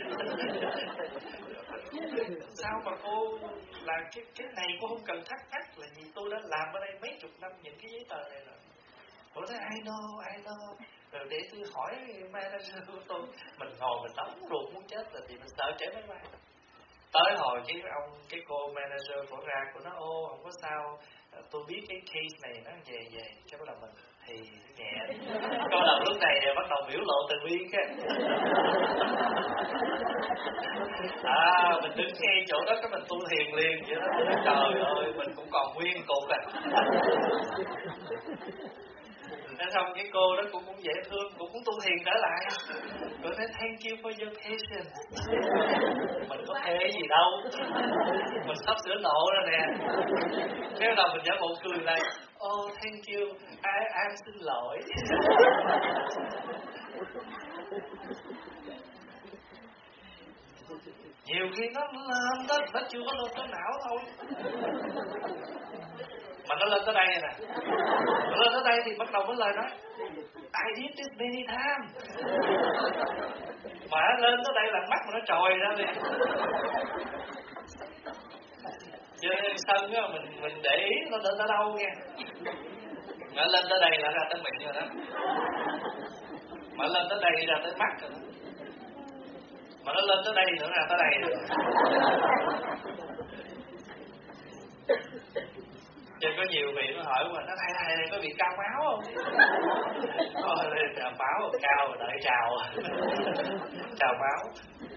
Sao mà cô làm cái cái này cô không cần thắc mắc là gì, tôi đã làm ở đây mấy chục năm những cái giấy tờ này rồi. Cô nói I know, I know. Rồi để tôi hỏi manager của tôi. Mình ngồi mình nóng ruột muốn chết rồi, thì mình sợ trễ máy bay. Tới hồi cái ông cái cô manager của ra, cô nói ô không có sao, tôi biết cái case này nó về về. Cái bắt đầu mình thì nhẹ. Câu đầu lúc này bắt đầu biểu lộ từ bi cái. À mình đứng ngay chỗ đó cái mình tu thiền liền vậy đó. Trời ơi mình cũng còn nguyên cục à. Nên xong cái cô đó cũng cũng dễ thương, cũng cũng tu thiền trở lại. Cô nói thank you for your patience. Mình có thể gì đâu, mình sắp sửa nộ ra nè. Cái đầu mình giả bộ cười lại, oh thank you, I, I'm xin lỗi. Nhiều khi nó lên đó, nó chưa có lên tới não thôi. Mà nó lên tới đây nè, nó lên tới đây thì bắt đầu với lời nói I did this many times. Mà nó lên tới đây là mắt mà nó trồi ra liền. Cho nên sân á, mình mình để ý nó lên tới đâu nha. Mà lên tới đây là ra tới miệng rồi đó. Mà lên tới đây ra tới mắt rồi đó. Mà nó lên tới đây nữa ra tới đây rồi. Cho có nhiều vị nó hỏi mà nó thầy thầy này có bị cao máu không? Thôi lên máu cao rồi đợi chào. Chào máu.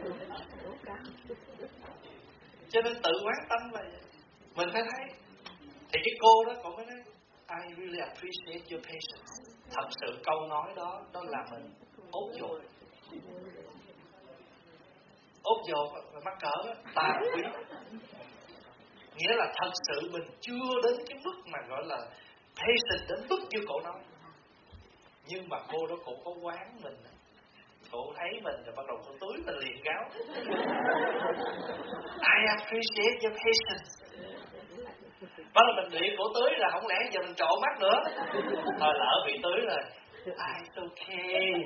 Cho nên tự quán tâm là mình phải thấy. Thì cái cô đó cũng mới nói I really appreciate your patience. Thật sự câu nói đó đó là mình ốt dồn. Ốt dồn và mắc cỡ đó, ta quý. Nghĩa là thật sự mình chưa đến cái mức mà gọi là patient đến mức như cổ nói. Nhưng mà cô đó cổ có quán mình. Cổ thấy mình rồi bắt đầu cô túi mình liền gáo. I appreciate your patience. Bắt đầu mình điện cổ tưới là không lẽ giờ mình trộn mắt nữa. Thôi lỡ bị tưới rồi. It's okay.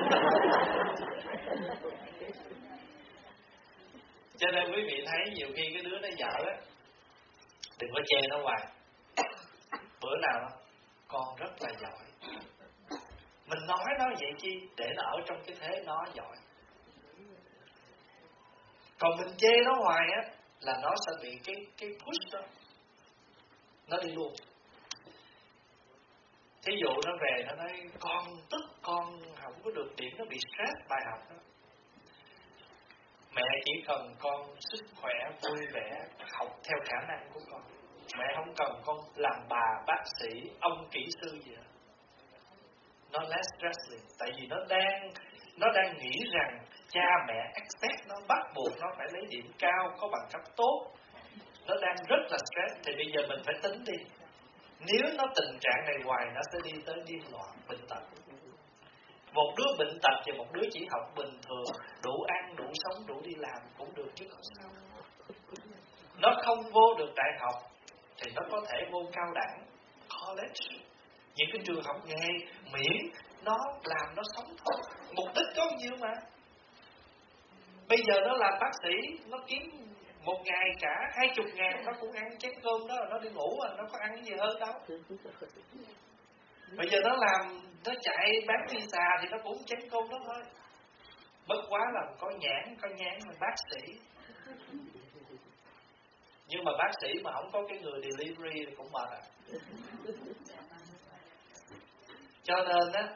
Cho nên quý vị thấy nhiều khi cái đứa nó vợ á, đừng có chê nó hoài. Bữa nào đó, con rất là giỏi. Mình nói nó vậy chi? Để nó ở trong cái thế nó giỏi. Còn mình chê nó hoài á, là nó sẽ bị cái cái push đó, nó đi luôn. Thí dụ nó về nó nói con tức, con không có được điểm, nó bị stress bài học đó. Mẹ chỉ cần con sức khỏe, vui vẻ, học theo khả năng của con. Mẹ không cần con làm bà, bác sĩ, ông kỹ sư gì hết. Nó less stress liền. Tại vì nó đang Nó đang nghĩ rằng cha mẹ expect nó, bắt buộc nó phải lấy điểm cao, có bằng cấp tốt. nó đang rất là stress, thì bây giờ mình phải tính đi. Nếu nó tình trạng này hoài, nó sẽ đi tới điên loạn, bệnh tật. Một đứa bệnh tật và một đứa chỉ học bình thường, đủ ăn, đủ sống, đủ đi làm cũng được chứ không sao. Nó không vô được đại học thì nó có thể vô cao đẳng, college, những cái trường học nghề, miễn nó làm nó sống thôi. Mục đích có nhiêu mà. Bây giờ nó làm bác sĩ, nó kiếm một ngày cả hai chục ngàn, nó cũng ăn chén cơm đó, nó đi ngủ à, nó có ăn cái gì hơn đâu. Bây giờ nó làm, nó chạy bán pizza thì nó cũng chén cơm đó thôi. Bất quá là có nhãn, có nhãn là bác sĩ. Nhưng mà bác sĩ mà không có cái người delivery thì cũng mệt à. Cho nên á,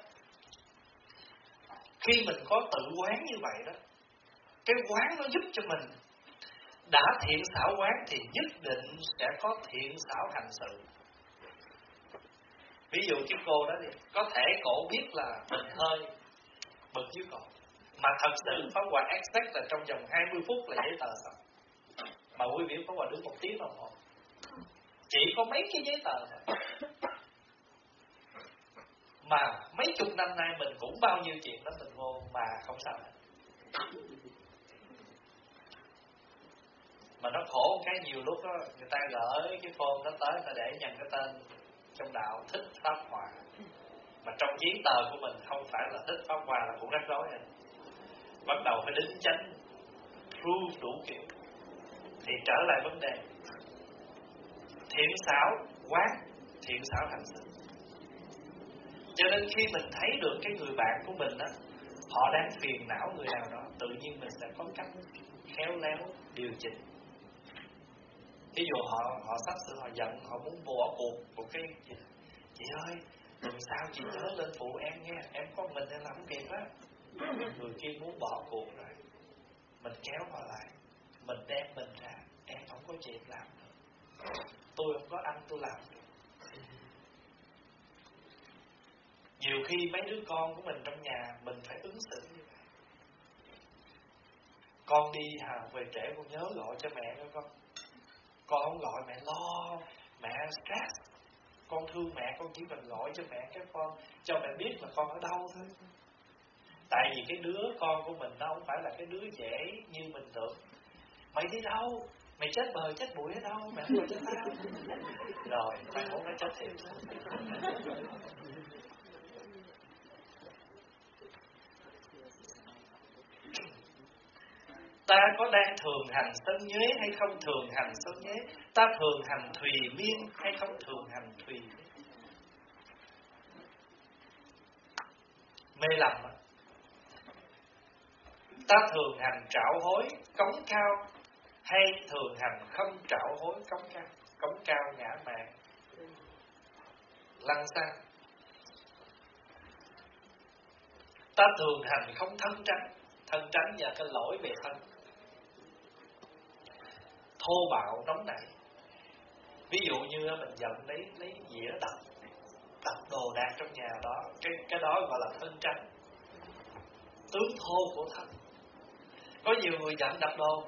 khi mình có tự quán như vậy đó, cái quán nó giúp cho mình đã thiện xảo quán thì nhất định sẽ có thiện xảo hành sự. Ví dụ cái cô đó thì có thể cổ biết là mình hơi bực với cổ, mà thật sự Pháp Hòa expect là trong vòng hai mươi phút là giấy tờ xong. Mà quý vị Pháp Hòa đứng một tiếng đồng hồ, chỉ có mấy cái giấy tờ thôi. Mà mấy chục năm nay mình cũng bao nhiêu chuyện đó mình vô mà không sao hết. Mà nó khổ một cái nhiều lúc đó, người ta gửi cái phone đó tới, ta để nhận cái tên trong đạo Thích Pháp Hòa, mà trong giấy tờ của mình không phải là Thích Pháp Hòa là cũng rắc rối rồi. Bắt đầu phải đính chánh, prove đủ kiểu. Thì trở lại vấn đề thiện xảo quán, thiện xảo hành sự. Cho nên khi mình thấy được cái người bạn của mình á, họ đang phiền não người nào đó, tự nhiên mình sẽ có cách khéo léo điều chỉnh. Ví dụ họ họ sắp sửa họ giận, họ muốn bỏ cuộc một cái gì. Chị ơi, tuần sau chị nhớ lên phụ em nghe, em có mình em làm không kịp á. Người kia muốn bỏ cuộc rồi, mình kéo họ lại, mình đem mình ra, em không có chuyện làm được, tôi không có ăn tôi làm được. Nhiều khi mấy đứa con của mình trong nhà mình phải ứng xử như vậy. Con đi hà về trễ con nhớ gọi cho mẹ thôi con. Con không gọi mẹ lo, mẹ stress. Con thương mẹ, con chỉ cần gọi cho mẹ các con, cho mẹ biết là con ở đâu thôi. Tại vì cái đứa con của mình nó không phải là cái đứa dễ như mình tưởng. Mày đi đâu? Mày chết bờ chết bụi ở đâu? Mẹ không gọi cho tao. Rồi, mày muốn nó chết thiệt. Ta có đang thường hành sân nhuế hay không thường hành sân nhuế? Ta thường hành thùy miên hay không thường hành thùy miên? Mê lầm á. Ta thường hành trạo hối cống cao hay thường hành không trạo hối cống cao? Cống cao ngã mạn, lăng xăng. Ta thường hành không thân tránh. Thân tránh là cái lỗi về thân, thô bạo nóng nảy. Ví dụ như mình giận lấy lấy dĩa đập đập đồ đạc trong nhà đó, cái cái đó gọi là thân tránh, tướng thô của thân. Có nhiều người giận đập đồ,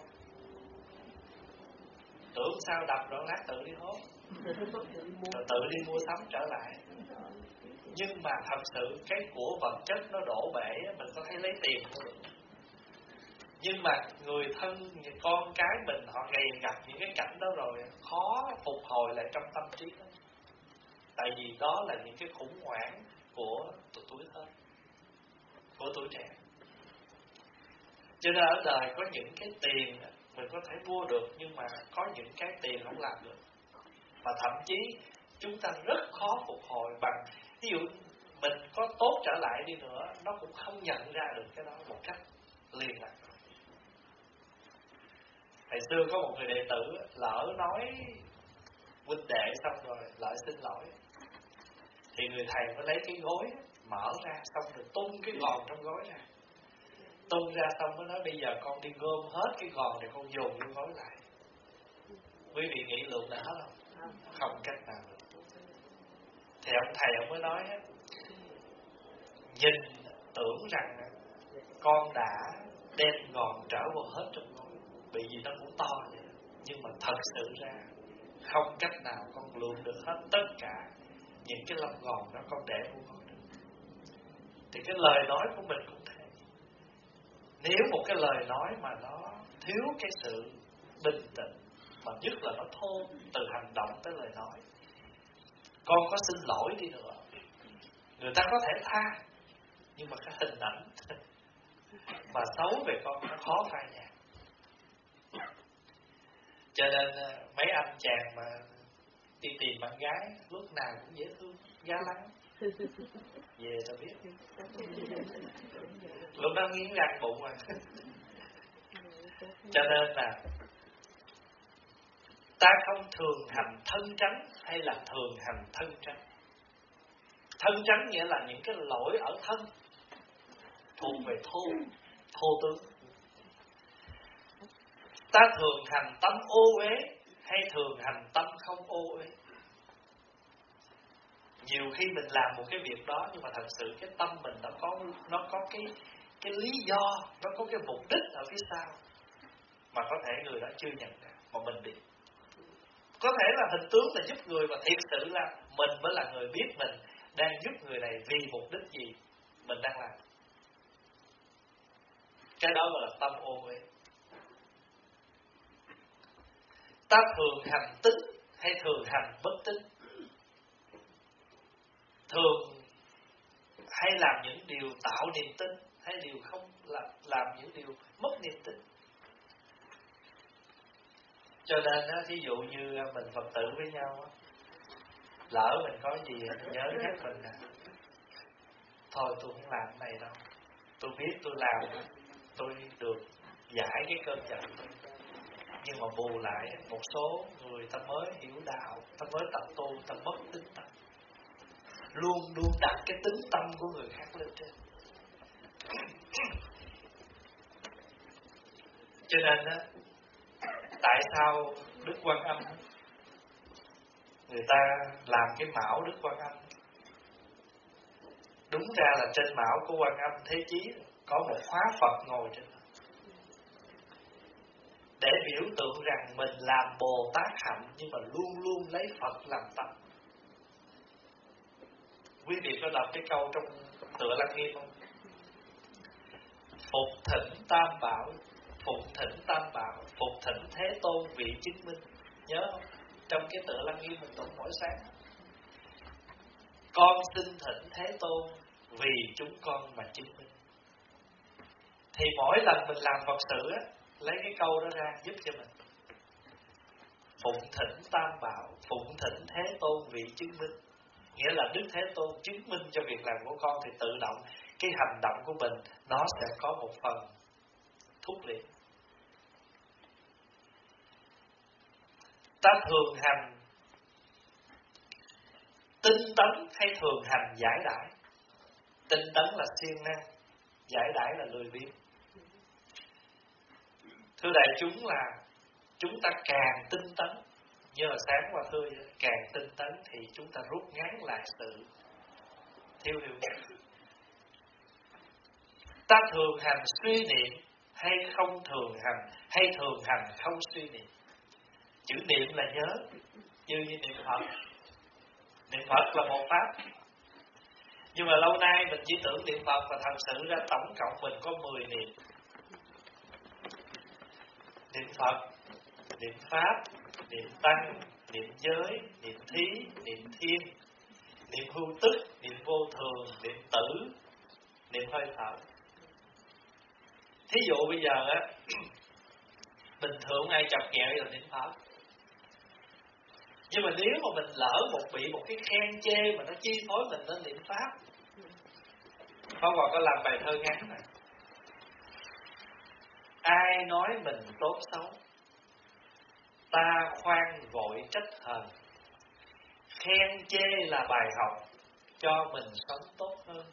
tưởng sao đập rồi lát tự đi hốt, rồi tự đi mua sắm trở lại. Nhưng mà thật sự cái của vật chất nó đổ bể, mình có thấy lấy tiền mua được. Nhưng mà người thân, con cái mình họ ngày gặp những cái cảnh đó rồi khó phục hồi lại trong tâm trí đó. Tại vì đó là những cái khủng hoảng của tuổi thơ, của tuổi trẻ. Cho nên ở đời có những cái tiền mình có thể mua được, nhưng mà có những cái tiền không làm được. Và thậm chí chúng ta rất khó phục hồi bằng, ví dụ mình có tốt trở lại đi nữa, nó cũng không nhận ra được cái đó một cách liền lạc. Hồi xưa có một người đệ tử lỡ nói huynh đệ xong rồi lỡ xin lỗi, thì người thầy mới lấy cái gối mở ra, xong rồi tung cái gòn trong gối ra. Tung ra xong mới nói bây giờ con đi gom hết cái gòn để con dồn vô gối lại. Quý vị nghĩ lượng là hết không? Không cách nào được. Thì ông thầy ông mới nói, nhìn tưởng rằng con đã đem gòn trở vào hết trong gối, bởi vì nó cũng to vậy. Nhưng mà thật sự ra không cách nào con lường được hết tất cả những cái lông gòn đó con để của con được. Thì cái lời nói của mình cũng thế. Nếu một cái lời nói mà nó thiếu cái sự bình tĩnh, mà nhất là nó thô từ hành động tới lời nói, con có xin lỗi đi nữa, người ta có thể tha, nhưng mà cái hình ảnh mà xấu về con nó khó phai nhạt. Cho nên mấy anh chàng mà đi tìm bạn gái lúc nào cũng dễ thương, ga lăng, về tao biết lúc đó nghiến răng bụng rồi. Cho nên là ta không thường hành thân tránh hay là thường hành thân tránh. Thân tránh nghĩa là những cái lỗi ở thân thuộc về thô, thô tướng. Ta thường hành tâm ô uế hay thường hành tâm không ô uế. Nhiều khi mình làm một cái việc đó, nhưng mà thật sự cái tâm mình nó có nó có cái cái lý do, nó có cái mục đích ở phía sau, mà có thể người đó chưa nhận ra, mà mình biết. Có thể là hình tướng là giúp người, mà thiệt sự là mình mới là người biết mình đang giúp người này vì mục đích gì mình đang làm. Cái đó gọi là tâm ô uế. Ta thường hành tính hay thường hành bất tính. Thường hay làm những điều tạo niềm tin, hay điều không làm, làm những điều mất niềm tin. Cho nên á, thí dụ như mình Phật tử với nhau á, lỡ mình có gì mình nhớ nhắc mình nè, thôi tôi không làm cái này đâu, tôi biết tôi làm tôi được giải cái cơn giận tôi. Nhưng mà bù lại một số người ta mới hiểu đạo, ta mới tập tu, ta mất tính tâm, luôn luôn đặt cái tính tâm của người khác lên trên. Cho nên á, tại sao Đức Quan Âm người ta làm cái mão Đức Quan Âm? Đúng ra là trên mão của Quan Âm Thế Chí có một hóa Phật ngồi trên đó, để biểu tượng rằng mình làm Bồ Tát hạnh, nhưng mà luôn luôn lấy Phật làm tâm. Quý vị có đọc cái câu trong Tựa Lăng Nghiêm không? Phục thỉnh Tam Bảo, phục thỉnh Tam Bảo, phục thỉnh Thế Tôn vị chứng minh. Nhớ không? Trong cái Tựa Lăng Nghiêm mình tụng mỗi sáng. Con xin thỉnh Thế Tôn vì chúng con mà chứng minh. Thì mỗi lần mình làm Phật sự á, lấy cái câu đó ra giúp cho mình. Phụng thỉnh Tam Bảo, phụng thỉnh Thế Tôn vị chứng minh. Nghĩa là Đức Thế Tôn chứng minh cho việc làm của con, thì tự động cái hành động của mình nó sẽ có một phần thúc liệt. Ta thường hành tinh tấn hay thường hành giải đãi? Tinh tấn là siêng năng, giải đãi là lười biếng. Thưa đại chúng, là chúng ta càng tinh tấn, như là sáng qua thưa, càng tinh tấn thì chúng ta rút ngắn lại sự thiếu điều nhất. Ta thường hành suy niệm hay không thường hành, hay thường hành không suy niệm? Chữ niệm là nhớ, như như niệm Phật. Niệm Phật là một pháp, nhưng mà lâu nay mình chỉ tưởng niệm Phật, và thật sự ra tổng cộng mình có mười niệm. Niệm Phật, niệm Pháp, niệm Tăng, niệm giới, niệm thí, niệm thiên, niệm hưu tức, niệm vô thường, niệm tử, niệm hơi thở. Thí dụ bây giờ á, bình thường ai chọc ghẹo là niệm Phật. Nhưng mà nếu mà mình lỡ một bị một cái khen chê mà nó chi phối mình nên niệm Pháp. Pháp Hòa có làm bài thơ ngắn này: ai nói mình tốt xấu, ta khoan vội trách hờn. Khen chê là bài học cho mình sống tốt hơn.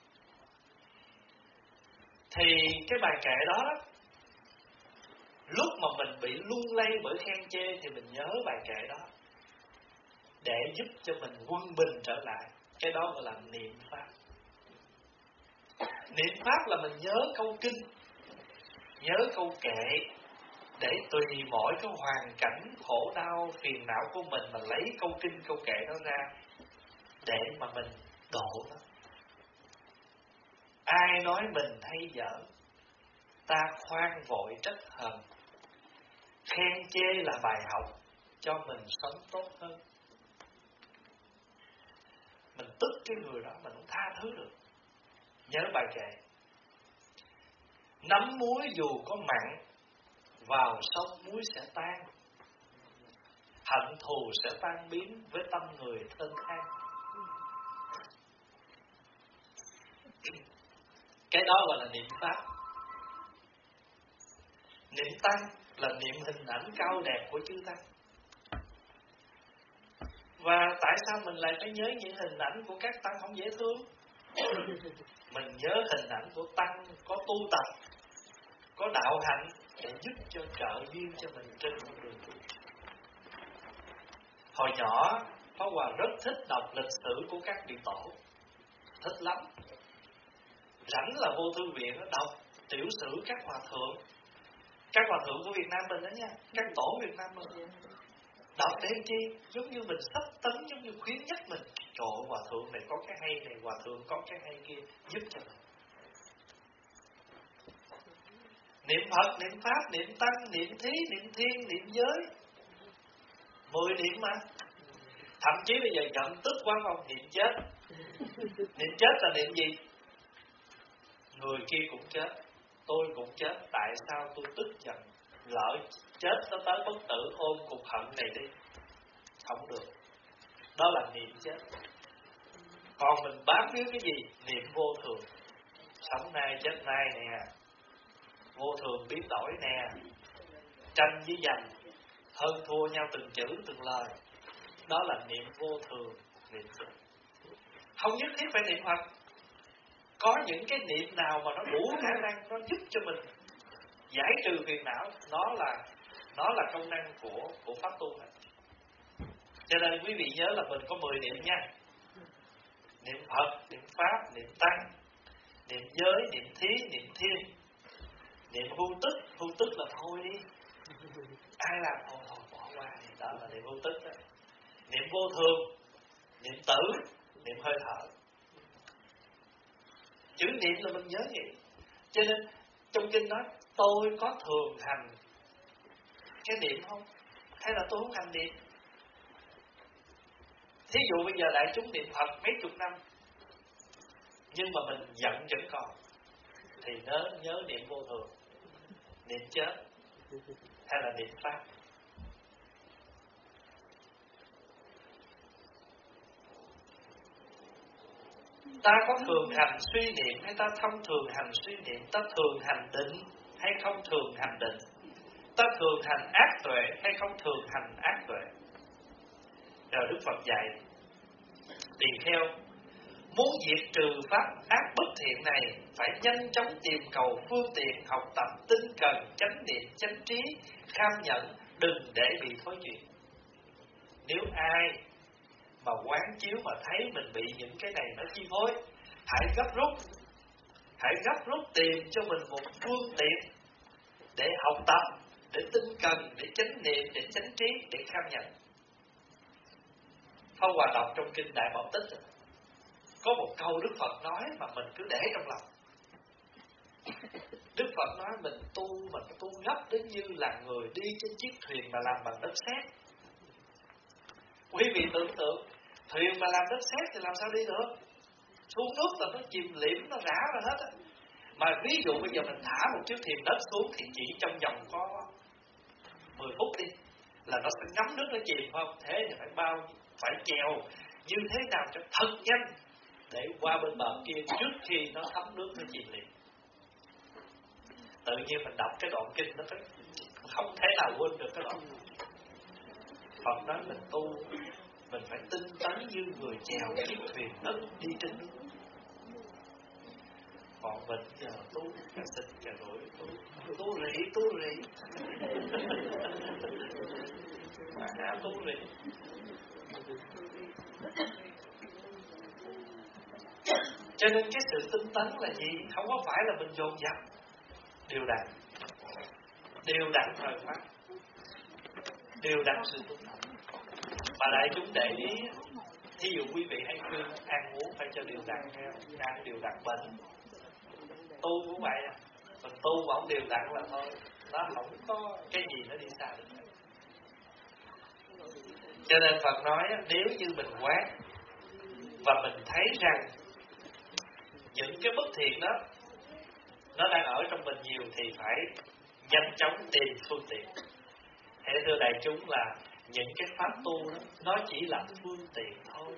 Thì cái bài kệ đó, đó lúc mà mình bị lung lay bởi khen chê thì mình nhớ bài kệ đó để giúp cho mình quân bình trở lại. Cái đó gọi là niệm Pháp. Niệm Pháp là mình nhớ câu kinh, nhớ câu kệ, để tùy mỗi cái hoàn cảnh khổ đau phiền não của mình mà lấy câu kinh câu kệ đó ra để mà mình độ nó. Ai nói mình hay dở, ta khoan vội trách hờn, khen chê là bài học cho mình sống tốt hơn. Mình tức cái người đó mình không tha thứ được. Nhớ bài kệ: nắm muối dù có mặn, vào sông muối sẽ tan, hận thù sẽ tan biến với tâm người thênh thang. Cái đó gọi là niệm Pháp. Niệm Tăng là niệm hình ảnh cao đẹp của chư Tăng. Và tại sao mình lại phải nhớ những hình ảnh của các Tăng không dễ thương? Mình nhớ hình ảnh của Tăng có tu tập, có đạo hạnh để giúp cho trợ duyên cho mình trên con đường. Hồi nhỏ Pháp Hòa rất thích đọc lịch sử của các vị tổ, thích lắm. Rảnh là vô thư viện đọc tiểu sử các hòa thượng, các hòa thượng của Việt Nam mình đó nha, các tổ Việt Nam mình. Đọc để chi? Giống như mình sắp tấn, giống như khuyến nhắc mình. Trời ơi, hòa thượng này có cái hay này, hòa thượng có cái hay kia, giúp cho mình. Niệm Phật, niệm Pháp, niệm Tăng, niệm Thí, niệm Thiên, niệm Giới. Mười niệm mà. Thậm chí bây giờ giận tức quá không, niệm chết. Niệm chết là niệm gì? Người kia cũng chết, tôi cũng chết, tại sao tôi tức giận? Lỡ chết nó tới bất tử, ôm cục hận này đi. Không được. Đó là niệm chết. Còn mình bám víu cái gì? Niệm vô thường. Sống nay chết nay nè, vô thường biến đổi nè, tranh với giành, hơn thua nhau từng chữ từng lời. Đó là niệm vô thường, niệm chết. Không nhất thiết phải niệm Phật. Có những cái niệm nào mà nó đủ khả năng, nó giúp cho mình giải trừ phiền não, nó là nó là công năng của của pháp tu này. Cho nên quý vị nhớ là mình có mười niệm nha. Niệm Phật, niệm Pháp, niệm Tăng, niệm Giới, niệm Thí, niệm Thiên, niệm hưu tức. Hưu tức là thôi đi, ai làm thôi thôi bỏ qua đi. Đó là niệm hưu tức đó. Niệm vô thường, niệm tử, niệm hơi thở. Chữ niệm là mình nhớ vậy. Cho nên trong kinh nói tôi có thường hành cái niệm không? Hay là tôi không hành niệm? Thí dụ bây giờ đại chúng niệm Phật mấy chục năm, nhưng mà mình giận vẫn còn, thì nhớ nhớ niệm vô thường, niệm chết, hay là niệm Pháp. Ta có thường hành suy niệm hay ta không thường hành suy niệm? Ta thường hành định hay không thường hành định? Ta thường hành ác tuệ hay không thường hành ác tuệ? Rồi Đức Phật dạy tỳ kheo, muốn diệt trừ pháp ác bất thiện này, phải nhanh chóng tìm cầu phương tiện học tập tinh cần, chánh niệm, chánh trí, kham nhẫn, đừng để bị thối chuyện. Nếu ai mà quán chiếu mà thấy mình bị những cái này nó chi phối, hãy gấp rút, hãy gấp rút tìm cho mình một phương tiện để học tập, để tinh cần, để chánh niệm, để chánh trí, để kham nhẫn. Pháp Hòa đọc trong kinh Đại Bảo Tích có một câu Đức Phật nói mà mình cứ để trong lòng. Đức Phật nói mình tu, mình tu gấp đến như là người đi trên chiếc thuyền mà làm bằng đất sét. Quý vị tưởng tượng, thuyền mà làm đất sét thì làm sao đi được? Xuống nước là nó chìm liệm, nó rã ra hết á. Mà ví dụ bây giờ mình thả một chiếc thuyền đất xuống thì chỉ trong vòng có mười phút đi là nó sẽ ngắm nước nó chìm, không? Thế thì phải bao, phải chèo như thế nào cho thật nhanh để qua bên bờ kia trước khi nó thấm nước nó chìm liền. Tự nhiên mình đọc cái đoạn kinh nó không thể nào quên được cái đoạn. Phật nói mình tu, mình phải tinh tấn như người chèo chiếc thuyền đất đi trên nước. Còn mình giờ tu cà xịt cà rủi, tu tu rỉ tu rỉ, mà tu rỉ. Cho nên cái sự tinh tấn là gì? Không có phải là mình dồn dập, điều đặn. đều đặn thời pháp, đều đặn sự tu tập. Mà đại chúng để ý, thí dụ quý vị hay khuyên ăn uống phải cho đều đặn, ăn đều đặn bệnh. Tu cũng vậy à, mình tu mà không đều đặn là thôi, nó không có cái gì nó đi xa được. Cho nên Phật nói nếu như mình quán và mình thấy rằng những cái bất thiện đó nó đang ở trong mình nhiều thì phải nhanh chóng tìm phương tiện. Thế thưa đại chúng là những cái pháp tu đó, nó chỉ là phương tiện thôi.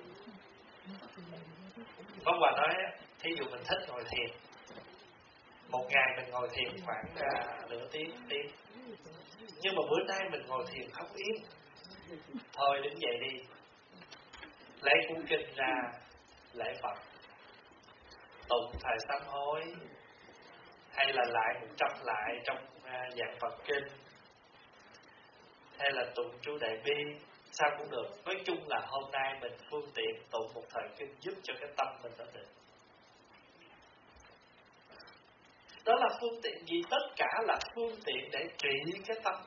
Pháp Hòa nói, thí dụ mình thích ngồi thiền, một ngày mình ngồi thiền khoảng uh, nửa tiếng tiếng, nhưng mà bữa nay mình ngồi thiền không yên, thôi đứng dậy đi, lấy cuốn kinh ra lễ Phật, tụng thời sám hối, hay là lại một trăm lại trong uh, dạng Phật kinh, hay là tụng chú Đại Bi, sao cũng được. Nói chung là hôm nay mình phương tiện tụng một thời kinh giúp cho cái tâm mình nó định. Đó là phương tiện gì? Tất cả là phương tiện để trị cái tâm.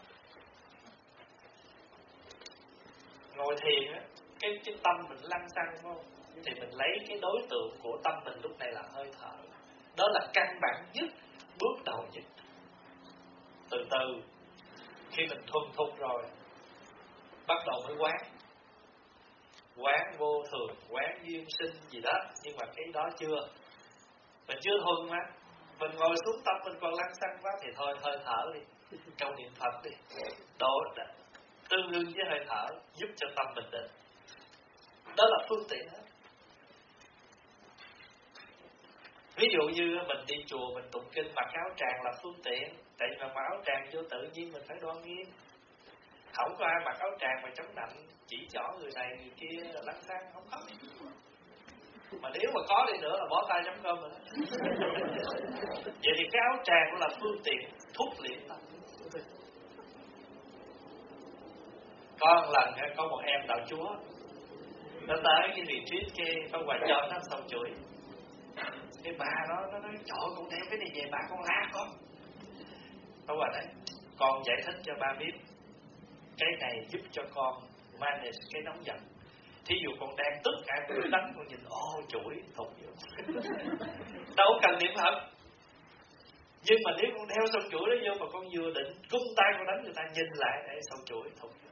Ngồi thiền á, cái, cái tâm mình lăn xăng không? Thì mình lấy cái đối tượng của tâm mình lúc này là hơi thở. Đó là căn bản nhất, bước đầu nhất. Từ từ, khi mình thuần thục rồi, bắt đầu mới quán. Quán vô thường, quán duyên sinh gì đó, nhưng mà cái đó chưa. Mình chưa thuần mà. Mình ngồi xuống tâm mình còn lăn xăng quá thì thôi hơi thở đi, câu niệm Phật đi, độ tương đương với hơi thở giúp cho tâm mình định. Đó là phương tiện hết. Ví dụ như mình đi chùa mình tụng kinh mặc áo tràng là phương tiện, tại vì mà mặc áo tràng vô tự nhiên mình phải đoan nghiêm. Không có ai mặc áo tràng mà chống nạnh chỉ trỏ người này người kia lăn xăng, không có. Mà nếu mà có đi nữa là bỏ tay chấm cơm rồi đó. Vậy thì cái áo tràng cũng là phương tiện thúc luyện tâm. Có một lần có một em đạo chúa, nó tới cái retreat kia, có quà cho nó xong chuỗi. Cái bà nó nó nói trời con đem cái này về bà con la con. Nó quà đấy, con giải thích cho ba biết, cái này giúp cho con manage cái nóng giận. Thí dụ con đang tức ai cũng đánh con nhìn ô chuỗi thục vô. Đâu cần niệm Phật. Nhưng mà nếu con đeo xong chuỗi đó vô mà con vừa định cung tay con đánh người ta nhìn lại để xong chuỗi thục vô.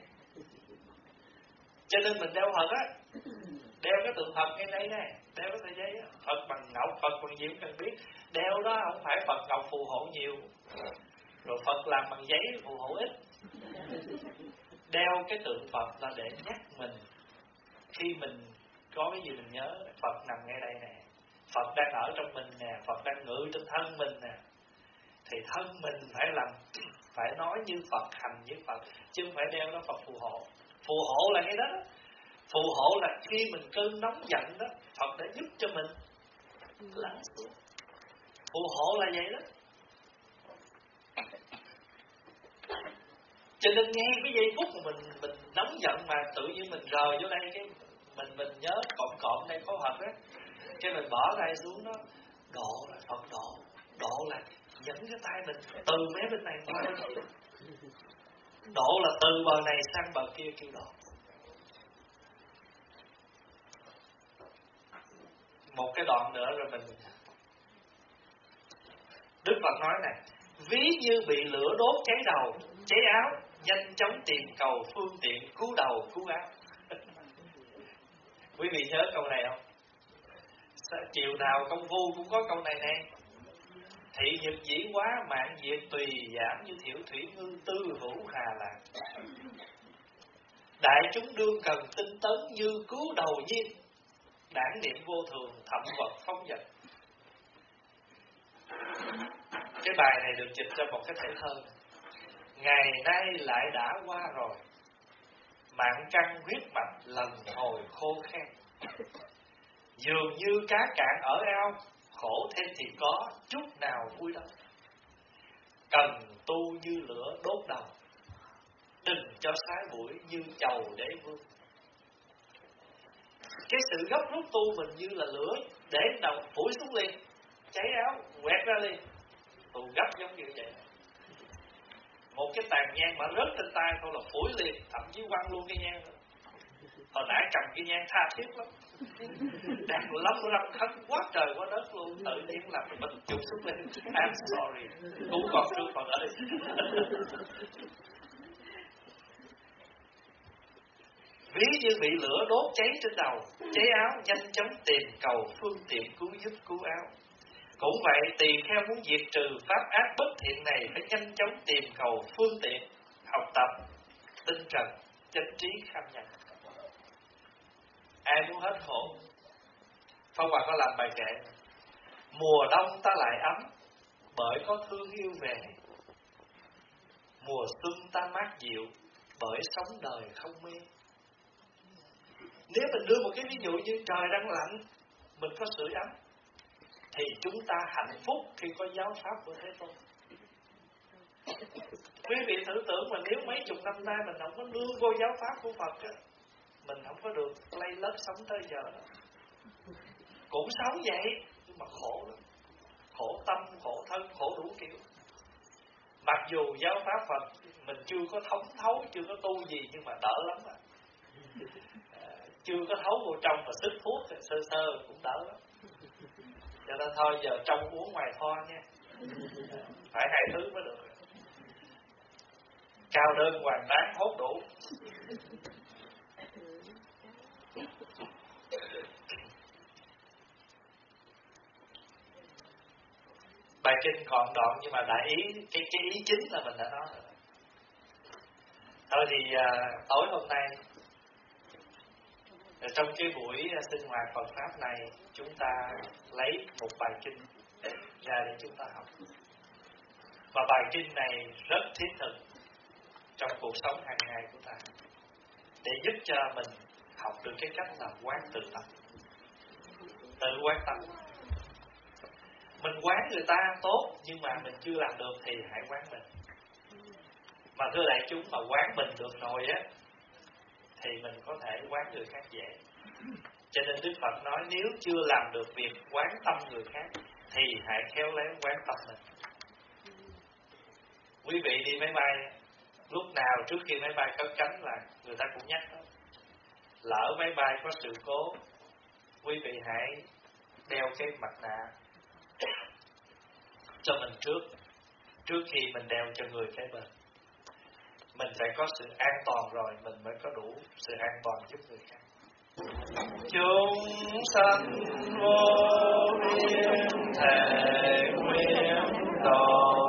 Cho nên mình đeo Phật á, đeo cái tượng Phật ngay đây nè, đeo cái tờ giấy á, Phật bằng ngọc, Phật bằng gì cũng cần biết. Đeo đó không phải Phật ngọc phù hộ nhiều, rồi Phật làm bằng giấy phù hộ ít. Đeo cái tượng Phật là để nhắc mình khi mình có cái gì mình nhớ Phật nằm ngay đây nè, Phật đang ở trong mình nè, Phật đang ngự trên thân mình nè. Thì thân mình phải làm, phải nói như Phật, hành như Phật, chứ không phải đeo đó Phật phù hộ. Phù hộ là cái đó. Phù hộ là khi mình cơn nóng giận đó, Phật đã giúp cho mình lắng xuống. Phù hộ là vậy đó. Cho nên ngay cái giây phút mà mình mình nóng giận mà tự nhiên mình rời vô đây, cái mình mình nhớ cộm cộm đây có Phật á, cái mình bỏ tay xuống đó, độ là Phật độ, độ là dẫn cái tay mình từ mé bên này qua bên kia. Độ là từ bờ này sang bờ kia kêu độ. Một cái đoạn nữa rồi mình. Đức Phật nói này, ví như bị lửa đốt cháy đầu, cháy áo, nhanh chóng tìm cầu phương tiện cứu đầu cứu áo. Quý vị nhớ câu này không? Chiều nào công phu cũng có câu này nè. Thị nhật dĩ quá mạng diệt tùy giảm như thiểu thủy ngư tư hữu hà lạc. Đại chúng đương cần tinh tấn như cứu đầu nhiên, đảng niệm vô thường thậm vật phong vật. Cái bài này được dịch ra một cái thể thơ. Ngày nay lại đã qua rồi, mạng căng huyết mạch lần hồi khô khan. Dường như cá cạn ở ao, khổ thêm thì có, chút nào vui đâu. Cần tu như lửa đốt đầu, đừng cho sái bụi như chầu đế vương. Cái sự gấp rút tu mình như là lửa để đầu phủi xuống liền, cháy áo, quẹt ra liền. Tu gấp giống như vậy. Một cái tàn nhang mà rớt trên tay thôi là phủi liền, thậm chí quăng luôn cái nhang. Hồi nãy cầm cái nhang tha thiết lắm, đang lắm răm khấn quá trời quá đất luôn, tự nhiên làm mình bật chụp xuống lên. I'm sorry, cũng còn trước còn ở đây. Ví như bị lửa đốt cháy trên đầu, cháy áo, nhanh chóng tìm cầu phương tiện cứu giúp cứu áo. Cũng vậy, tỳ kheo muốn diệt trừ pháp ác bất thiện này phải nhanh chóng tìm cầu phương tiện, học tập, tinh trần, chánh trí kham nhận. Ai muốn hết khổ? Phong Hòa có làm bài kệ: mùa đông ta lại ấm, bởi có thương yêu về. Mùa xuân ta mát dịu, bởi sống đời không mê. Nếu mình đưa một cái ví dụ như trời đang lạnh, mình có sưởi ấm, thì chúng ta hạnh phúc khi có giáo pháp của Thế Tôn. Quý vị thử tưởng mà nếu mấy chục năm nay mình không có nương vô giáo pháp của Phật á, mình không có được lay lết sống tới giờ đó. Cũng sống vậy, nhưng mà khổ lắm. Khổ tâm, khổ thân, khổ đủ kiểu. Mặc dù giáo pháp Phật mình chưa có thống thấu, chưa có tu gì, nhưng mà đỡ lắm à. À, chưa có thấu vô trong mà sức thuốc sơ sơ cũng đỡ lắm. Cho nên thôi giờ trong uống ngoài thoa nha. Phải hai thứ mới được. Cao đơn hoàng đáng hốt đủ. Bài kinh còn đoạn nhưng mà đại ý, cái, cái ý chính là mình đã nói rồi. Thôi thì à, tối hôm nay trong cái buổi sinh hoạt Phật pháp này, chúng ta lấy một bài kinh ra để chúng ta học. Và bài kinh này rất thiết thực trong cuộc sống hàng ngày của ta, để giúp cho mình học được cái cách làm quán tự tâm. Tự quán tâm. Mình quán người ta tốt, nhưng mà mình chưa làm được thì hãy quán mình. Mà thưa đại chúng, mà quán mình được rồi á, thì mình có thể quán người khác dễ. Cho nên Đức Phật nói nếu chưa làm được việc quán tâm người khác, thì hãy khéo léo quán tâm mình. Quý vị đi máy bay, lúc nào trước khi máy bay cất cánh là người ta cũng nhắc đó. Lỡ máy bay có sự cố, quý vị hãy đeo cái mặt nạ cho mình trước, trước khi mình đeo cho người kế bên. Mình phải có sự an toàn rồi, mình mới có đủ sự an toàn giúp người khác. Chúng sanh vô biên thể nguyện độ,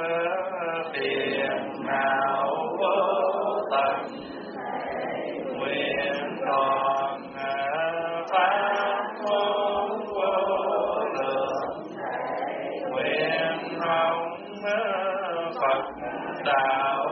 phiền não vô tận, nguyện đoàn pháp môn vô lượng, nguyện hồng Phật đạo